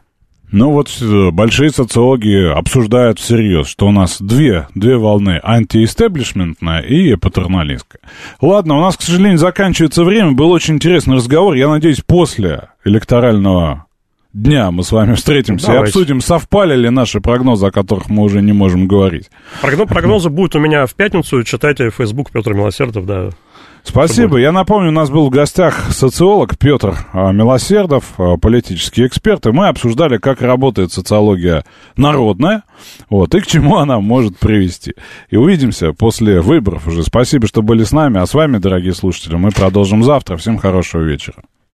S2: Ну вот большие социологи обсуждают всерьез, что у нас две волны: антиэстеблишментная и патерналистская. Ладно, у нас, к сожалению, заканчивается время. Был очень интересный разговор. Я надеюсь, после электорального дня мы с вами встретимся и обсудим, совпали ли наши прогнозы, о которых мы уже не можем говорить.
S8: Прогнозы будут у меня в пятницу. Читайте Facebook Петр Милосердов, да.
S2: Спасибо. Я напомню, у нас был в гостях социолог Петр Милосердов, политический эксперт, и мы обсуждали, как работает социология народная, вот, и к чему она может привести. И увидимся после выборов уже. Спасибо, что были с нами, а с вами, дорогие слушатели, мы продолжим завтра. Всем хорошего вечера.